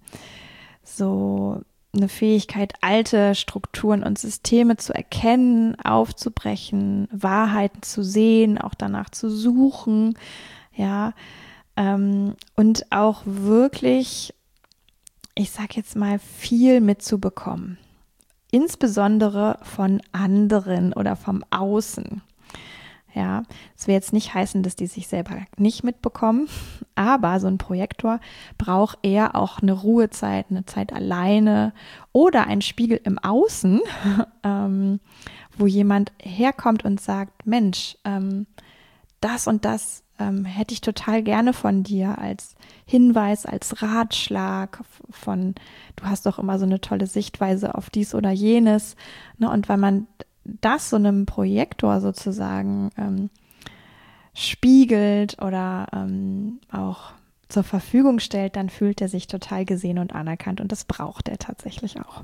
so eine Fähigkeit, alte Strukturen und Systeme zu erkennen, aufzubrechen, Wahrheiten zu sehen, auch danach zu suchen, ja, ähm, und auch wirklich, ich sag jetzt mal, viel mitzubekommen, insbesondere von anderen oder vom Außen. Ja, das will jetzt nicht heißen, dass die sich selber nicht mitbekommen, aber so ein Projektor braucht eher auch eine Ruhezeit, eine Zeit alleine oder einen Spiegel im Außen, ähm, wo jemand herkommt und sagt, Mensch, ähm, das und das ähm, hätte ich total gerne von dir als Hinweis, als Ratschlag von, du hast doch immer so eine tolle Sichtweise auf dies oder jenes. Ne? Und weil man das so einem Projektor sozusagen ähm, spiegelt oder ähm, auch zur Verfügung stellt, dann fühlt er sich total gesehen und anerkannt und das braucht er tatsächlich auch.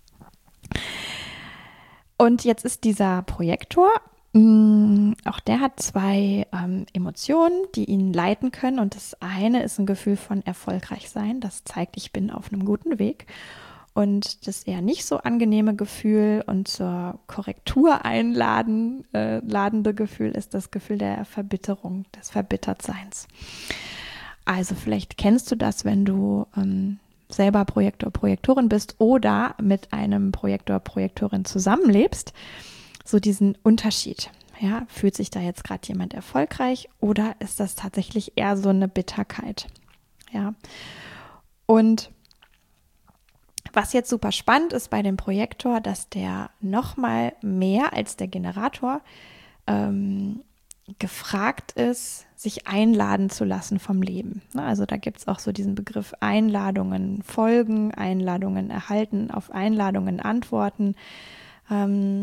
Und jetzt ist dieser Projektor, mh, auch der hat zwei ähm, Emotionen, die ihn leiten können und das eine ist ein Gefühl von erfolgreich sein, das zeigt, ich bin auf einem guten Weg. Und das eher nicht so angenehme Gefühl und zur Korrektur einladen, äh, ladende Gefühl ist das Gefühl der Verbitterung, des Verbittertseins. Also vielleicht kennst du das, wenn du ähm, selber Projektor, Projektorin bist oder mit einem Projektor, Projektorin zusammenlebst, so diesen Unterschied. Ja, fühlt sich da jetzt gerade jemand erfolgreich oder ist das tatsächlich eher so eine Bitterkeit? Ja, und was jetzt super spannend ist bei dem Projektor, dass der nochmal mehr als der Generator ähm, gefragt ist, sich einladen zu lassen vom Leben. Also da gibt es auch so diesen Begriff Einladungen folgen, Einladungen erhalten, auf Einladungen antworten. Ähm,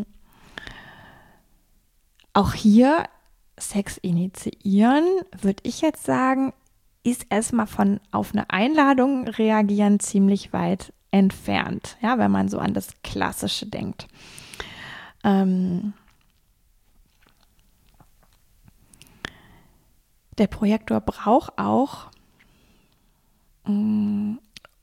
auch hier Sex initiieren, würde ich jetzt sagen, ist erstmal von auf eine Einladung reagieren ziemlich weit entfernt, ja, wenn man so an das Klassische denkt. Ähm, der Projektor braucht auch, um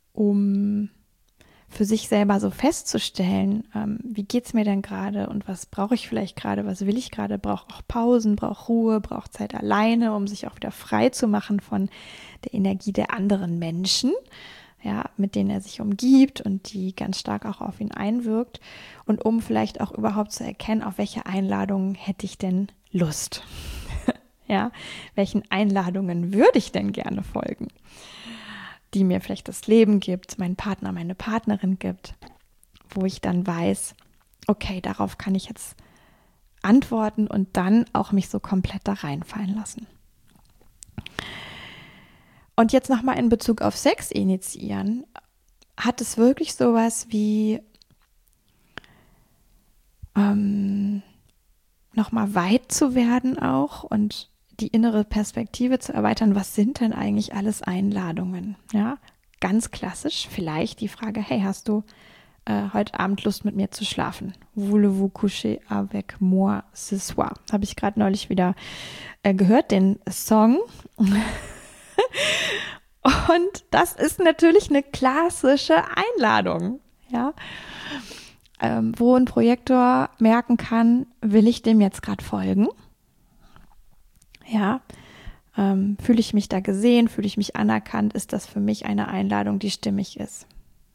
für sich selber so festzustellen, ähm, wie geht es mir denn gerade und was brauche ich vielleicht gerade, was will ich gerade, brauche auch Pausen, brauche Ruhe, brauche Zeit alleine, um sich auch wieder frei zu machen von der Energie der anderen Menschen, ja, mit denen er sich umgibt und die ganz stark auch auf ihn einwirkt und um vielleicht auch überhaupt zu erkennen, auf welche Einladungen hätte ich denn Lust, ja, welchen Einladungen würde ich denn gerne folgen, die mir vielleicht das Leben gibt, mein Partner, meine Partnerin gibt, wo ich dann weiß, okay, darauf kann ich jetzt antworten und dann auch mich so komplett da reinfallen lassen. Und jetzt nochmal in Bezug auf Sex initiieren, hat es wirklich sowas wie ähm, nochmal weit zu werden auch und die innere Perspektive zu erweitern, was sind denn eigentlich alles Einladungen? Ja, ganz klassisch vielleicht die Frage, hey, hast du äh, heute Abend Lust mit mir zu schlafen? Voulez-vous coucher avec moi ce soir? Habe ich gerade neulich wieder äh, gehört, den Song. Und das ist natürlich eine klassische Einladung, ja, ähm, wo ein Projektor merken kann, will ich dem jetzt gerade folgen? Ja, ähm, fühle ich mich da gesehen, fühle ich mich anerkannt, ist das für mich eine Einladung, die stimmig ist.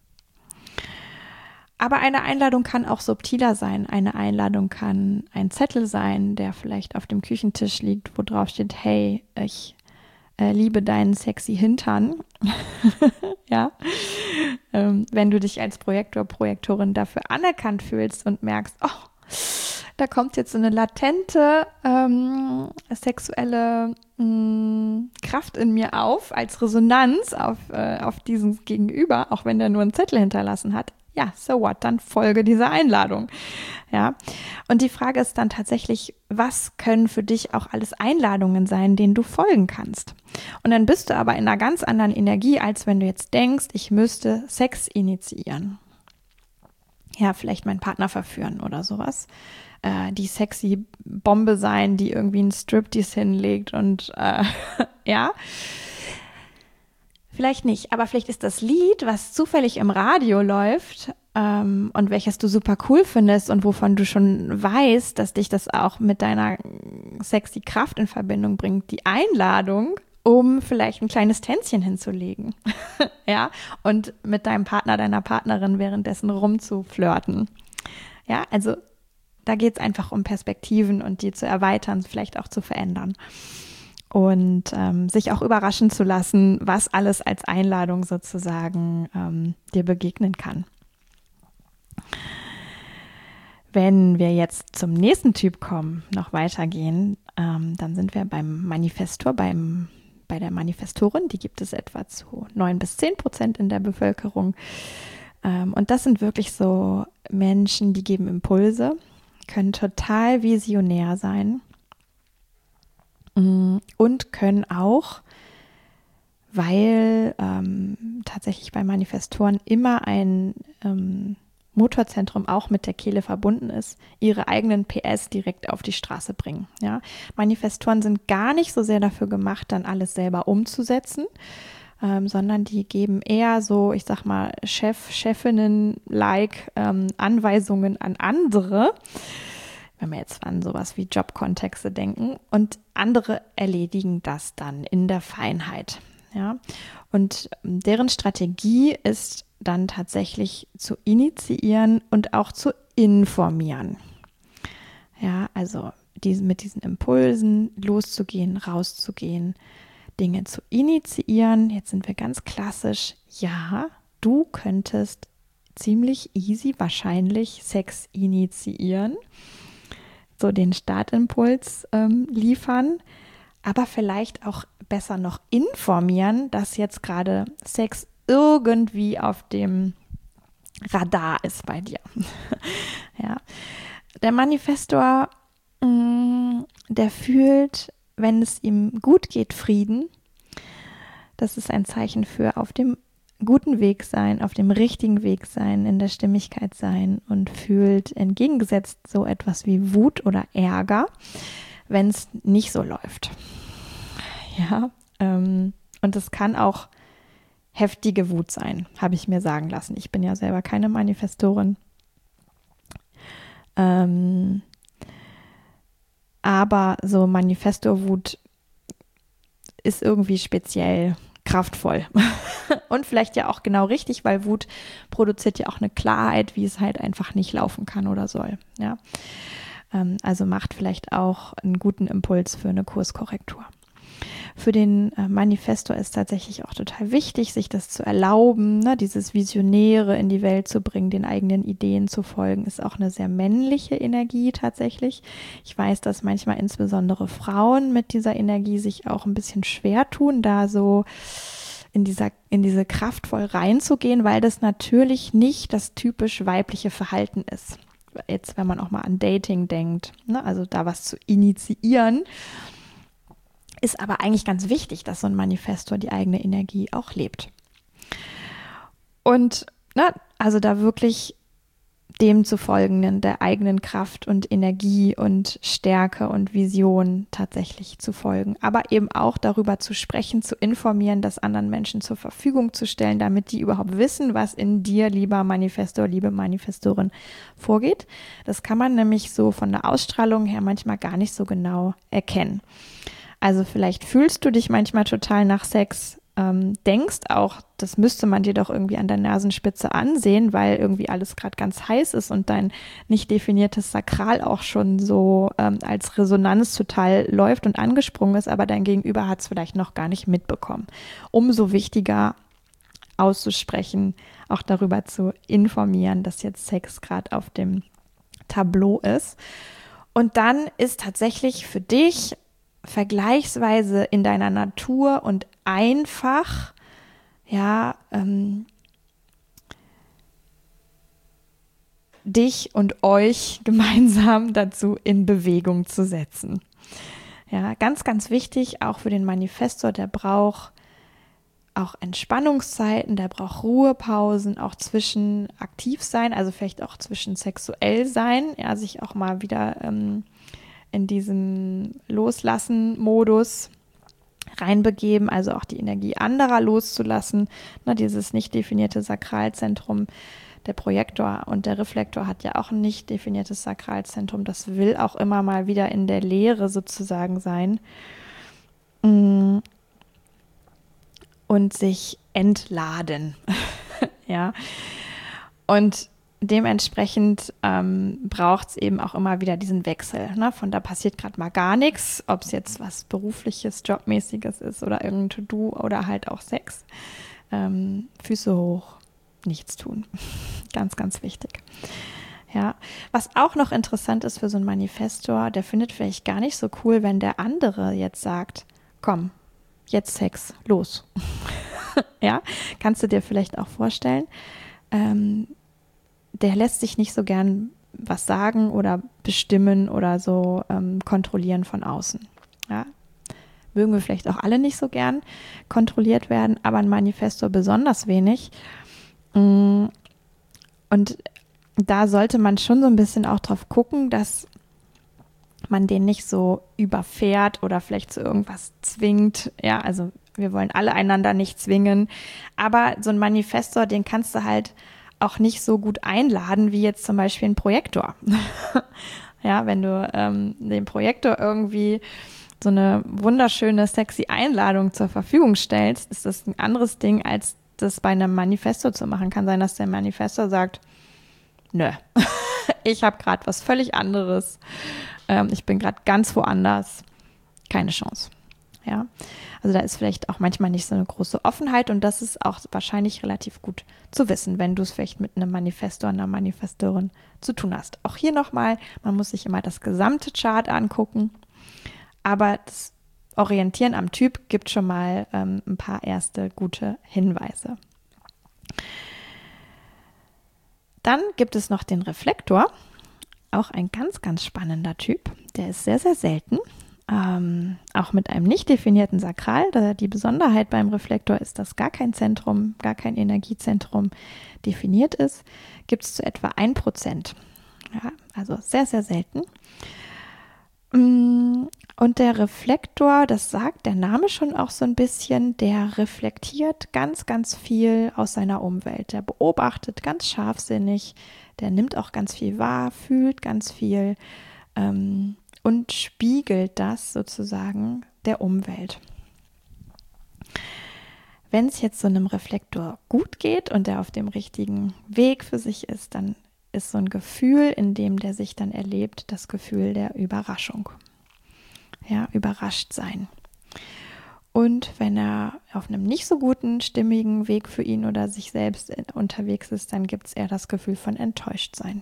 Aber eine Einladung kann auch subtiler sein. Eine Einladung kann ein Zettel sein, der vielleicht auf dem Küchentisch liegt, wo drauf steht, hey, ich äh, liebe deinen sexy Hintern. Ja, ähm, wenn du dich als Projektor, Projektorin dafür anerkannt fühlst und merkst, oh, da kommt jetzt so eine latente ähm, sexuelle mh, Kraft in mir auf, als Resonanz auf, äh, auf diesen Gegenüber, auch wenn der nur einen Zettel hinterlassen hat. Ja, so what, dann folge dieser Einladung. Ja, und die Frage ist dann tatsächlich, was können für dich auch alles Einladungen sein, denen du folgen kannst? Und dann bist du aber in einer ganz anderen Energie, als wenn du jetzt denkst, ich müsste Sex initiieren. Ja, vielleicht meinen Partner verführen oder sowas. Äh, die sexy Bombe sein, die irgendwie einen Striptease hinlegt und äh, ja, vielleicht nicht, aber vielleicht ist das Lied, was zufällig im Radio läuft ähm, und welches du super cool findest und wovon du schon weißt, dass dich das auch mit deiner sexy Kraft in Verbindung bringt, die Einladung, um vielleicht ein kleines Tänzchen hinzulegen, ja, und mit deinem Partner, deiner Partnerin währenddessen rumzuflirten. Ja, also da geht es einfach um Perspektiven und die zu erweitern, vielleicht auch zu verändern. Und ähm, sich auch überraschen zu lassen, was alles als Einladung sozusagen ähm, dir begegnen kann. Wenn wir jetzt zum nächsten Typ kommen, noch weitergehen, ähm, dann sind wir beim Manifestor, beim, bei der Manifestorin. Die gibt es etwa zu neun bis zehn Prozent in der Bevölkerung. Ähm, und das sind wirklich so Menschen, die geben Impulse, können total visionär sein mm, und können auch, weil ähm, tatsächlich bei Manifestoren immer ein ähm, Motorzentrum auch mit der Kehle verbunden ist, ihre eigenen P S direkt auf die Straße bringen. Ja? Manifestoren sind gar nicht so sehr dafür gemacht, dann alles selber umzusetzen, ähm, sondern die geben eher so, ich sag mal, Chef, Chefinnen-like ähm, Anweisungen an andere, wenn wir jetzt an sowas wie Jobkontexte denken, und andere erledigen das dann in der Feinheit. Ja? Und deren Strategie ist dann tatsächlich zu initiieren und auch zu informieren. Ja, also diese, mit diesen Impulsen loszugehen, rauszugehen, Dinge zu initiieren. Jetzt sind wir ganz klassisch. Ja, du könntest ziemlich easy wahrscheinlich Sex initiieren, so den Startimpuls ähm, liefern, aber vielleicht auch besser noch informieren, dass jetzt gerade Sex irgendwie auf dem Radar ist bei dir. Ja. Der Manifestor, mh, der fühlt, wenn es ihm gut geht, Frieden. Das ist ein Zeichen für auf dem guten Weg sein, auf dem richtigen Weg sein, in der Stimmigkeit sein, und fühlt entgegengesetzt so etwas wie Wut oder Ärger, wenn es nicht so läuft. Ja, ähm, und es kann auch heftige Wut sein, habe ich mir sagen lassen. Ich bin ja selber keine Manifestorin. Ähm, aber so Manifestor-Wut ist irgendwie speziell kraftvoll. Und vielleicht ja auch genau richtig, weil Wut produziert ja auch eine Klarheit, wie es halt einfach nicht laufen kann oder soll. Ja, ähm, also macht vielleicht auch einen guten Impuls für eine Kurskorrektur. Für den äh, Manifestor ist tatsächlich auch total wichtig, sich das zu erlauben, ne, dieses Visionäre in die Welt zu bringen, den eigenen Ideen zu folgen, ist auch eine sehr männliche Energie tatsächlich. Ich weiß, dass manchmal insbesondere Frauen mit dieser Energie sich auch ein bisschen schwer tun, da so in dieser, in diese kraftvoll reinzugehen, weil das natürlich nicht das typisch weibliche Verhalten ist. Jetzt, wenn man auch mal an Dating denkt, ne, also da was zu initiieren, ist aber eigentlich ganz wichtig, dass so ein Manifestor die eigene Energie auch lebt. Und ne, also da wirklich dem zu folgen, der eigenen Kraft und Energie und Stärke und Vision tatsächlich zu folgen. Aber eben auch darüber zu sprechen, zu informieren, das anderen Menschen zur Verfügung zu stellen, damit die überhaupt wissen, was in dir, lieber Manifestor, liebe Manifestorin, vorgeht. Das kann man nämlich so von der Ausstrahlung her manchmal gar nicht so genau erkennen. Also vielleicht fühlst du dich manchmal total nach Sex, ähm, denkst auch, das müsste man dir doch irgendwie an der Nasenspitze ansehen, weil irgendwie alles gerade ganz heiß ist und dein nicht definiertes Sakral auch schon so ähm, als Resonanz total läuft und angesprungen ist, aber dein Gegenüber hat es vielleicht noch gar nicht mitbekommen. Umso wichtiger auszusprechen, auch darüber zu informieren, dass jetzt Sex gerade auf dem Tableau ist. Und dann ist tatsächlich für dich vergleichsweise in deiner Natur und einfach, ja, ähm, dich und euch gemeinsam dazu in Bewegung zu setzen. Ja, ganz, ganz wichtig, auch für den Manifestor, der braucht auch Entspannungszeiten, der braucht Ruhepausen, auch zwischen aktiv sein, also vielleicht auch zwischen sexuell sein, ja, sich auch mal wieder ähm, in diesen Loslassen-Modus reinbegeben, also auch die Energie anderer loszulassen. Ne, dieses nicht definierte Sakralzentrum, der Projektor und der Reflektor hat ja auch ein nicht definiertes Sakralzentrum. Das will auch immer mal wieder in der Leere sozusagen sein. Und sich entladen. Ja. Und dementsprechend ähm, braucht es eben auch immer wieder diesen Wechsel. Ne? Von da passiert gerade mal gar nichts, ob es jetzt was Berufliches, Jobmäßiges ist oder irgendein To-Do oder halt auch Sex. Ähm, Füße hoch, nichts tun. Ganz, ganz wichtig. Ja, was auch noch interessant ist für so einen Manifestor, der findet vielleicht gar nicht so cool, wenn der andere jetzt sagt, komm, jetzt Sex, los. Ja, kannst du dir vielleicht auch vorstellen. Ähm, der lässt sich nicht so gern was sagen oder bestimmen oder so ähm, kontrollieren von außen. Ja, mögen wir vielleicht auch alle nicht so gern kontrolliert werden, aber ein Manifestor besonders wenig. Und da sollte man schon so ein bisschen auch drauf gucken, dass man den nicht so überfährt oder vielleicht zu irgendwas zwingt. Ja, also wir wollen alle einander nicht zwingen. Aber so ein Manifestor, den kannst du halt auch nicht so gut einladen wie jetzt zum Beispiel ein Projektor. Ja, wenn du ähm, dem Projektor irgendwie so eine wunderschöne, sexy Einladung zur Verfügung stellst, ist das ein anderes Ding, als das bei einem Manifestor zu machen. Kann sein, dass der Manifestor sagt, nö, ich habe gerade was völlig anderes. Ähm, ich bin gerade ganz woanders. Keine Chance. Ja, also da ist vielleicht auch manchmal nicht so eine große Offenheit und das ist auch wahrscheinlich relativ gut zu wissen, wenn du es vielleicht mit einem Manifestor, einer Manifestorin zu tun hast. Auch hier nochmal, man muss sich immer das gesamte Chart angucken, aber das Orientieren am Typ gibt schon mal ähm, ein paar erste gute Hinweise. Dann gibt es noch den Reflektor, auch ein ganz, ganz spannender Typ. Der ist sehr, sehr selten. Ähm, auch mit einem nicht definierten Sakral. Da die Besonderheit beim Reflektor ist, dass gar kein Zentrum, gar kein Energiezentrum definiert ist, gibt es zu etwa ein Prozent. Ja, also sehr, sehr selten. Und der Reflektor, das sagt der Name schon auch so ein bisschen, der reflektiert ganz, ganz viel aus seiner Umwelt. Der beobachtet ganz scharfsinnig, der nimmt auch ganz viel wahr, fühlt ganz viel ähm, und spiegelt das sozusagen der Umwelt. Wenn es jetzt so einem Reflektor gut geht und der auf dem richtigen Weg für sich ist, dann ist so ein Gefühl, in dem der sich dann erlebt, das Gefühl der Überraschung. Ja, überrascht sein. Und wenn er auf einem nicht so guten, stimmigen Weg für ihn oder sich selbst unterwegs ist, dann gibt es eher das Gefühl von enttäuscht sein.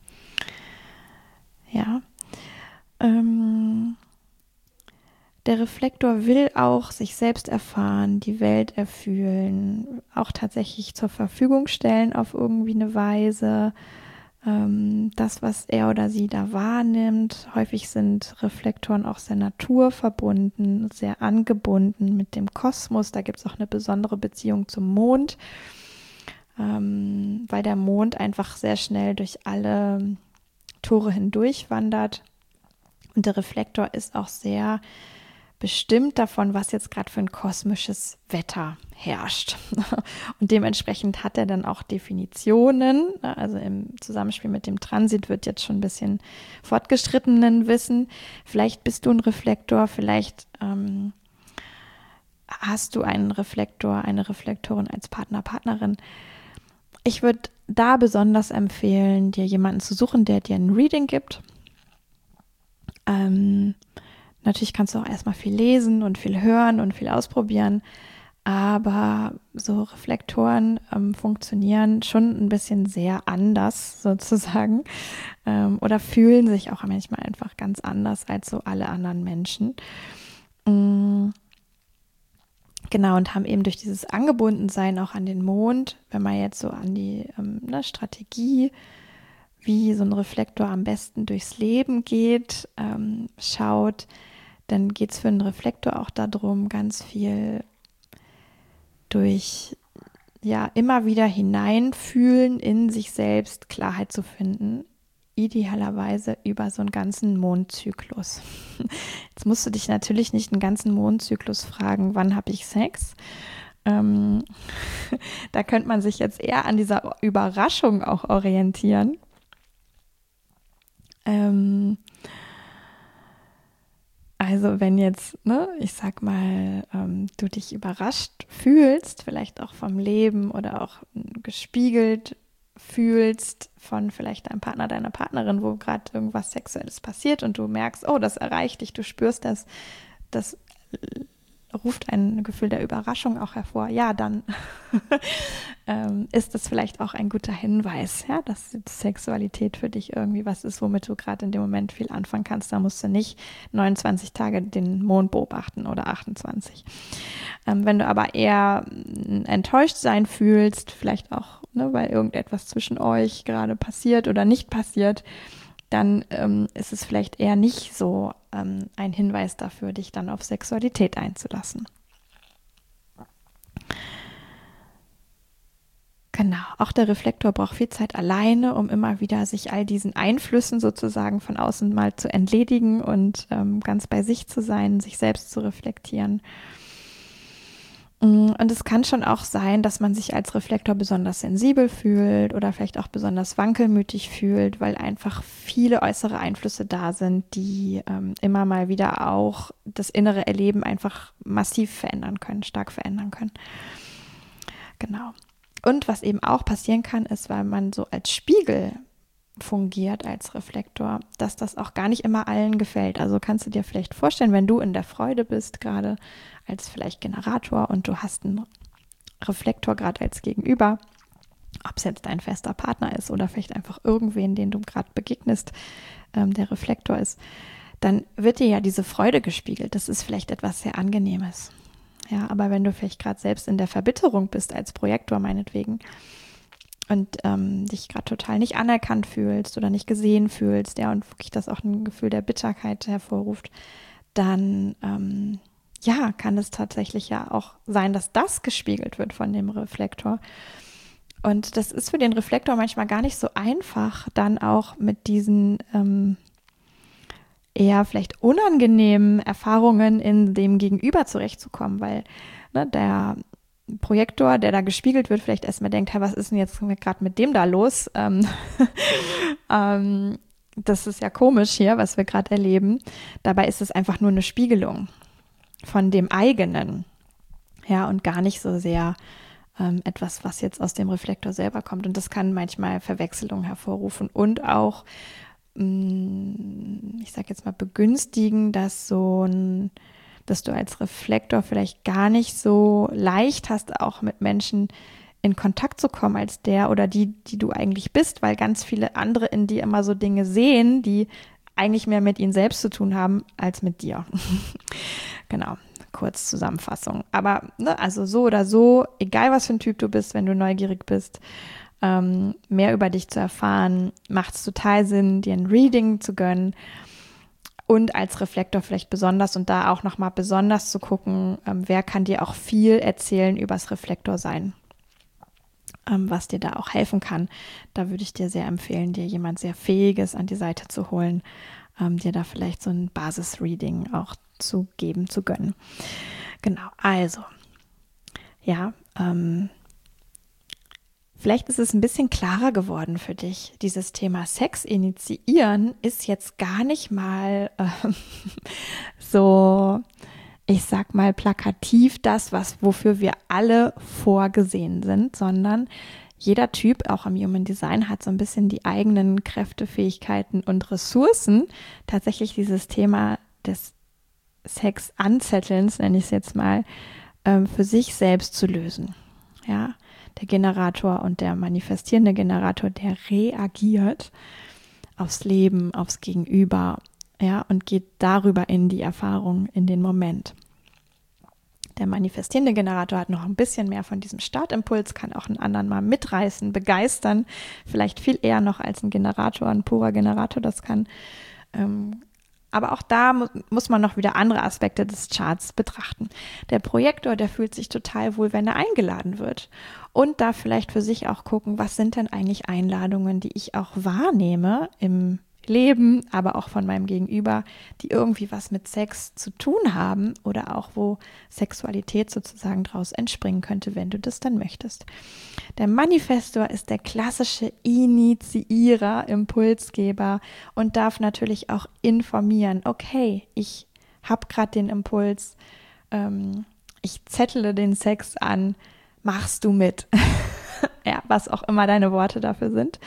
Ja. Ähm, der Reflektor will auch sich selbst erfahren, die Welt erfühlen, auch tatsächlich zur Verfügung stellen auf irgendwie eine Weise. Ähm, das, was er oder sie da wahrnimmt. Häufig sind Reflektoren auch sehr naturverbunden, sehr angebunden mit dem Kosmos. Da gibt es auch eine besondere Beziehung zum Mond, ähm, weil der Mond einfach sehr schnell durch alle Tore hindurch wandert. Und der Reflektor ist auch sehr bestimmt davon, was jetzt gerade für ein kosmisches Wetter herrscht. Und dementsprechend hat er dann auch Definitionen. Also im Zusammenspiel mit dem Transit wird jetzt schon ein bisschen fortgeschrittenen Wissen. Vielleicht bist du ein Reflektor, vielleicht ähm, hast du einen Reflektor, eine Reflektorin als Partner, Partnerin. Ich würde da besonders empfehlen, dir jemanden zu suchen, der dir ein Reading gibt. Ähm, Natürlich kannst du auch erstmal viel lesen und viel hören und viel ausprobieren, aber so Reflektoren ähm, funktionieren schon ein bisschen sehr anders sozusagen ähm, oder fühlen sich auch manchmal einfach ganz anders als so alle anderen Menschen. Mhm. Genau, und haben eben durch dieses Angebundensein auch an den Mond, wenn man jetzt so an die ähm, ne, Strategie, wie so ein Reflektor am besten durchs Leben geht, ähm, schaut, dann geht es für einen Reflektor auch darum, ganz viel durch, ja, immer wieder hineinfühlen in sich selbst, Klarheit zu finden, idealerweise über so einen ganzen Mondzyklus. Jetzt musst du dich natürlich nicht einen ganzen Mondzyklus fragen, wann habe ich Sex? Ähm, da könnte man sich jetzt eher an dieser Überraschung auch orientieren. Ähm, Also wenn jetzt, ne, ich sag mal, ähm, du dich überrascht fühlst, vielleicht auch vom Leben oder auch gespiegelt fühlst von vielleicht deinem Partner, deiner Partnerin, wo gerade irgendwas Sexuelles passiert und du merkst, oh, das erreicht dich, du spürst das, das ruft ein Gefühl der Überraschung auch hervor, ja, dann ähm, ist das vielleicht auch ein guter Hinweis, ja, dass Sexualität für dich irgendwie was ist, womit du gerade in dem Moment viel anfangen kannst. Da musst du nicht neunundzwanzig Tage den Mond beobachten oder achtundzwanzig. Ähm, wenn du aber eher enttäuscht sein fühlst, vielleicht auch, ne, weil irgendetwas zwischen euch gerade passiert oder nicht passiert, dann ähm, ist es vielleicht eher nicht so ähm, ein Hinweis dafür, dich dann auf Sexualität einzulassen. Genau, auch der Reflektor braucht viel Zeit alleine, um immer wieder sich all diesen Einflüssen sozusagen von außen mal zu entledigen und ähm, ganz bei sich zu sein, sich selbst zu reflektieren. Und es kann schon auch sein, dass man sich als Reflektor besonders sensibel fühlt oder vielleicht auch besonders wankelmütig fühlt, weil einfach viele äußere Einflüsse da sind, die ähm, immer mal wieder auch das innere Erleben einfach massiv verändern können, stark verändern können. Genau. Und was eben auch passieren kann, ist, weil man so als Spiegel fungiert als Reflektor, dass das auch gar nicht immer allen gefällt. Also kannst du dir vielleicht vorstellen, wenn du in der Freude bist, gerade als vielleicht Generator und du hast einen Reflektor gerade als Gegenüber, ob es jetzt dein fester Partner ist oder vielleicht einfach irgendwen, den du gerade begegnest, ähm, der Reflektor ist, dann wird dir ja diese Freude gespiegelt. Das ist vielleicht etwas sehr Angenehmes. Ja, aber wenn du vielleicht gerade selbst in der Verbitterung bist als Projektor meinetwegen, und ähm, dich gerade total nicht anerkannt fühlst oder nicht gesehen fühlst, ja, und wirklich das auch ein Gefühl der Bitterkeit hervorruft, dann ähm, ja, kann es tatsächlich ja auch sein, dass das gespiegelt wird von dem Reflektor. Und das ist für den Reflektor manchmal gar nicht so einfach, dann auch mit diesen ähm, eher vielleicht unangenehmen Erfahrungen in dem Gegenüber zurechtzukommen, weil ne, der Projektor, der da gespiegelt wird, vielleicht erstmal denkt, hey, was ist denn jetzt gerade mit dem da los? Ähm, ähm, das ist ja komisch hier, was wir gerade erleben. Dabei ist es einfach nur eine Spiegelung von dem eigenen, ja, und gar nicht so sehr ähm, etwas, was jetzt aus dem Reflektor selber kommt. Und das kann manchmal Verwechslung hervorrufen und auch, mh, ich sag jetzt mal, begünstigen, dass so ein dass du als Reflektor vielleicht gar nicht so leicht hast, auch mit Menschen in Kontakt zu kommen als der oder die, die du eigentlich bist, weil ganz viele andere in dir immer so Dinge sehen, die eigentlich mehr mit ihnen selbst zu tun haben, als mit dir. Genau, kurz Zusammenfassung. Aber ne, also so oder so, egal was für ein Typ du bist, wenn du neugierig bist, ähm, mehr über dich zu erfahren, macht es total Sinn, dir ein Reading zu gönnen. Und als Reflektor vielleicht besonders und da auch nochmal besonders zu gucken, ähm, wer kann dir auch viel erzählen übers Reflektor sein, ähm, was dir da auch helfen kann. Da würde ich dir sehr empfehlen, dir jemand sehr Fähiges an die Seite zu holen, ähm, dir da vielleicht so ein Basis-Reading auch zu geben, zu gönnen. Genau, also, ja, ähm, vielleicht ist es ein bisschen klarer geworden für dich. Dieses Thema Sex initiieren ist jetzt gar nicht mal äh, so, ich sag mal, plakativ das, was, wofür wir alle vorgesehen sind, sondern jeder Typ, auch im Human Design, hat so ein bisschen die eigenen Kräfte, Fähigkeiten und Ressourcen, tatsächlich dieses Thema des Sex-Anzettelns, nenne ich es jetzt mal, äh, für sich selbst zu lösen. Ja, der Generator und der manifestierende Generator, der reagiert aufs Leben, aufs Gegenüber, ja, und geht darüber in die Erfahrung, in den Moment. Der manifestierende Generator hat noch ein bisschen mehr von diesem Startimpuls, kann auch einen anderen mal mitreißen, begeistern, vielleicht viel eher noch als ein Generator, ein purer Generator das kann. Ähm, Aber auch da mu- muss man noch wieder andere Aspekte des Charts betrachten. Der Projektor, der fühlt sich total wohl, wenn er eingeladen wird. Und da vielleicht für sich auch gucken, was sind denn eigentlich Einladungen, die ich auch wahrnehme im Leben, aber auch von meinem Gegenüber, die irgendwie was mit Sex zu tun haben oder auch wo Sexualität sozusagen daraus entspringen könnte, wenn du das dann möchtest. Der Manifestor ist der klassische Initiierer, Impulsgeber und darf natürlich auch informieren. Okay, ich habe gerade den Impuls, ähm, ich zettele den Sex an, machst du mit? Ja, was auch immer deine Worte dafür sind.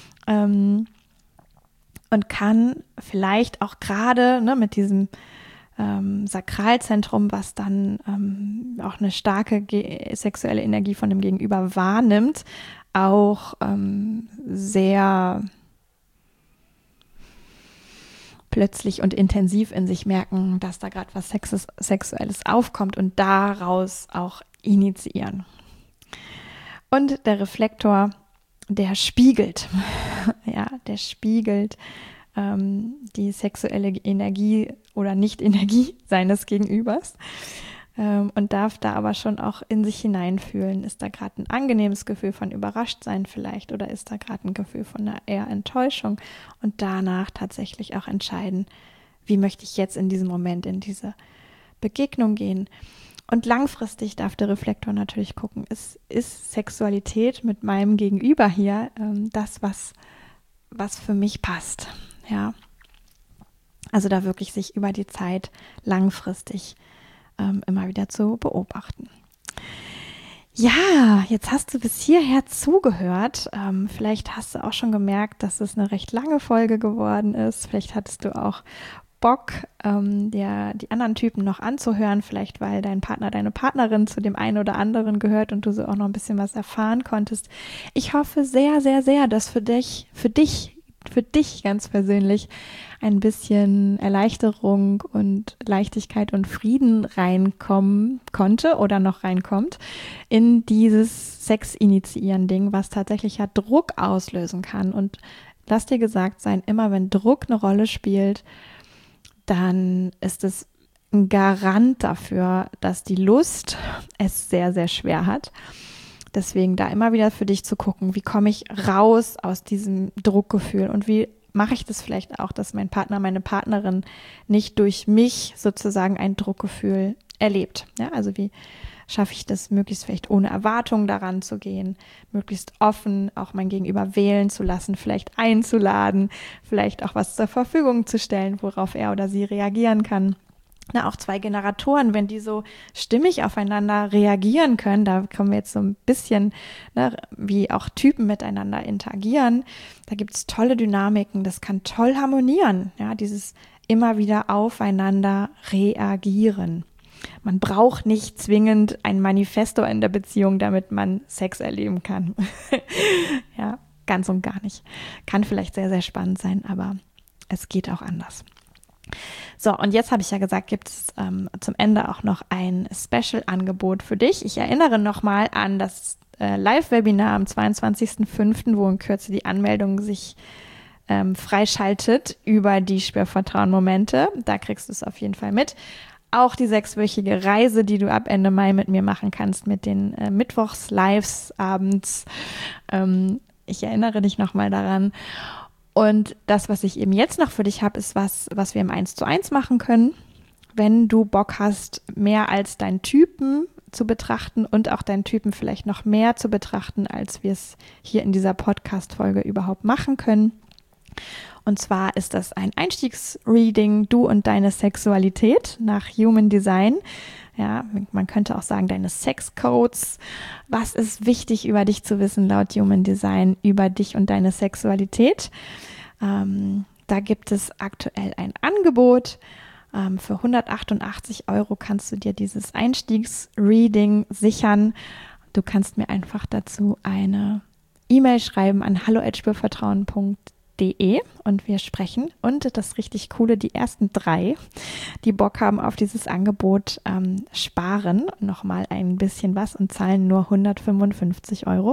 Ähm, und kann vielleicht auch gerade ne, mit diesem ähm, Sakralzentrum, was dann ähm, auch eine starke ge- sexuelle Energie von dem Gegenüber wahrnimmt, auch ähm, sehr plötzlich und intensiv in sich merken, dass da gerade was Sexes, Sexuelles aufkommt und daraus auch initiieren. Und der Reflektor, der spiegelt, ja, der spiegelt ähm, die sexuelle Energie oder Nicht-Energie seines Gegenübers ähm, und darf da aber schon auch in sich hineinfühlen. Ist da gerade ein angenehmes Gefühl von Überraschtsein vielleicht oder ist da gerade ein Gefühl von einer eher Enttäuschung und danach tatsächlich auch entscheiden, wie möchte ich jetzt in diesem Moment in diese Begegnung gehen. Und langfristig darf der Reflektor natürlich gucken, ist, ist Sexualität mit meinem Gegenüber hier ähm, das, was, was für mich passt. Ja, also da wirklich sich über die Zeit langfristig ähm, immer wieder zu beobachten. Ja, jetzt hast du bis hierher zugehört. Ähm, vielleicht hast du auch schon gemerkt, dass es eine recht lange Folge geworden ist. Vielleicht hattest du auch Bock, ähm, dir die anderen Typen noch anzuhören, vielleicht weil dein Partner, deine Partnerin zu dem einen oder anderen gehört und du so auch noch ein bisschen was erfahren konntest. Ich hoffe sehr, sehr, sehr, dass für dich, für dich, für dich ganz persönlich ein bisschen Erleichterung und Leichtigkeit und Frieden reinkommen konnte oder noch reinkommt in dieses Sex-Initiieren-Ding, was tatsächlich ja Druck auslösen kann. Und lass dir gesagt sein, immer wenn Druck eine Rolle spielt, dann ist es ein Garant dafür, dass die Lust es sehr, sehr schwer hat. Deswegen da immer wieder für dich zu gucken, wie komme ich raus aus diesem Druckgefühl und wie mache ich das vielleicht auch, dass mein Partner, meine Partnerin nicht durch mich sozusagen ein Druckgefühl erlebt. Ja, also wie schaffe ich das, möglichst vielleicht ohne Erwartung daran zu gehen, möglichst offen auch mein Gegenüber wählen zu lassen, vielleicht einzuladen, vielleicht auch was zur Verfügung zu stellen, worauf er oder sie reagieren kann. Na, auch zwei Generatoren, wenn die so stimmig aufeinander reagieren können, da kommen wir jetzt so ein bisschen, ne, wie auch Typen miteinander interagieren, da gibt es tolle Dynamiken, das kann toll harmonieren, ja, dieses immer wieder aufeinander reagieren. Man braucht nicht zwingend ein Manifesto in der Beziehung, damit man Sex erleben kann. Ja, ganz und gar nicht. Kann vielleicht sehr, sehr spannend sein, aber es geht auch anders. So, und jetzt habe ich ja gesagt, gibt es ähm, zum Ende auch noch ein Special-Angebot für dich. Ich erinnere nochmal an das äh, Live-Webinar am zweiundzwanzigsten fünften, wo in Kürze die Anmeldung sich ähm, freischaltet über die Spürvertrauen-Momente. Da kriegst du es auf jeden Fall mit. Auch die sechswöchige Reise, die du ab Ende Mai mit mir machen kannst, mit den äh, Mittwochs-Lives abends. Ähm, ich erinnere dich nochmal daran. Und das, was ich eben jetzt noch für dich habe, ist was, was wir im eins zu eins machen können. Wenn du Bock hast, mehr als deinen Typen zu betrachten und auch deinen Typen vielleicht noch mehr zu betrachten, als wir es hier in dieser Podcast-Folge überhaupt machen können. Und zwar ist das ein Einstiegsreading, du und deine Sexualität nach Human Design. Ja, man könnte auch sagen, deine Sexcodes. Was ist wichtig über dich zu wissen laut Human Design, über dich und deine Sexualität? Ähm, da gibt es aktuell ein Angebot. Ähm, für hundertachtundachtzig Euro kannst du dir dieses Einstiegsreading sichern. Du kannst mir einfach dazu eine E-Mail schreiben an hallo at spürvertrauen punkt de und wir sprechen. Und das richtig Coole, die ersten drei, die Bock haben auf dieses Angebot, ähm, sparen nochmal ein bisschen was und zahlen nur hundertfünfundfünfzig Euro.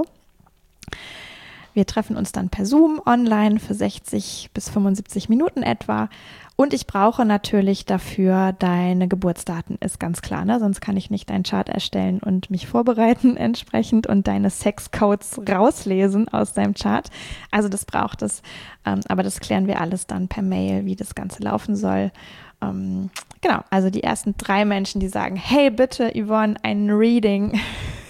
Wir treffen uns dann per Zoom online für sechzig bis fünfundsiebzig Minuten etwa. Und ich brauche natürlich dafür deine Geburtsdaten, ist ganz klar, ne? Sonst kann ich nicht deinen Chart erstellen und mich vorbereiten entsprechend und deine Sexcodes rauslesen aus deinem Chart. Also das braucht es, ähm, aber das klären wir alles dann per Mail, wie das Ganze laufen soll. Ähm, genau, also die ersten drei Menschen, die sagen, hey bitte Yvonne, ein Reading.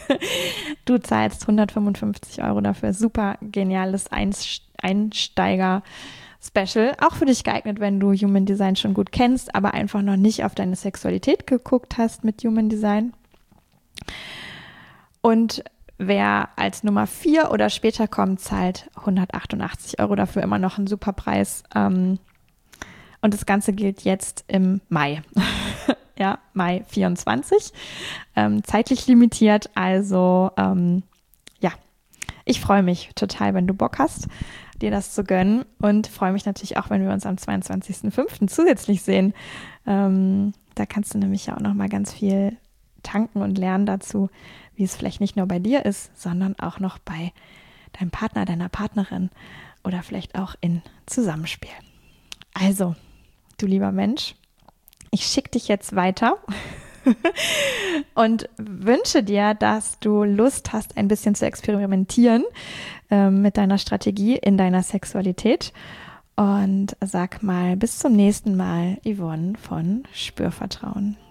Du zahlst hundertfünfundfünfzig Euro dafür. Super geniales Einsteiger Special, auch für dich geeignet, wenn du Human Design schon gut kennst, aber einfach noch nicht auf deine Sexualität geguckt hast mit Human Design. Und wer als Nummer vier oder später kommt, zahlt hundertachtundachtzig Euro dafür, immer noch ein super Preis. Und das Ganze gilt jetzt im Mai. ja, Mai vierundzwanzig, ähm, zeitlich limitiert, also ähm, ja, ich freue mich total, wenn du Bock hast, dir das zu gönnen und freue mich natürlich auch, wenn wir uns am zweiundzwanzigsten fünften zusätzlich sehen. Ähm, da kannst du nämlich ja auch nochmal ganz viel tanken und lernen dazu, wie es vielleicht nicht nur bei dir ist, sondern auch noch bei deinem Partner, deiner Partnerin oder vielleicht auch in Zusammenspiel. Also, du lieber Mensch, ich schicke dich jetzt weiter und wünsche dir, dass du Lust hast, ein bisschen zu experimentieren äh, mit deiner Strategie in deiner Sexualität. Und sag mal, bis zum nächsten Mal, Yvonne von Spürvertrauen.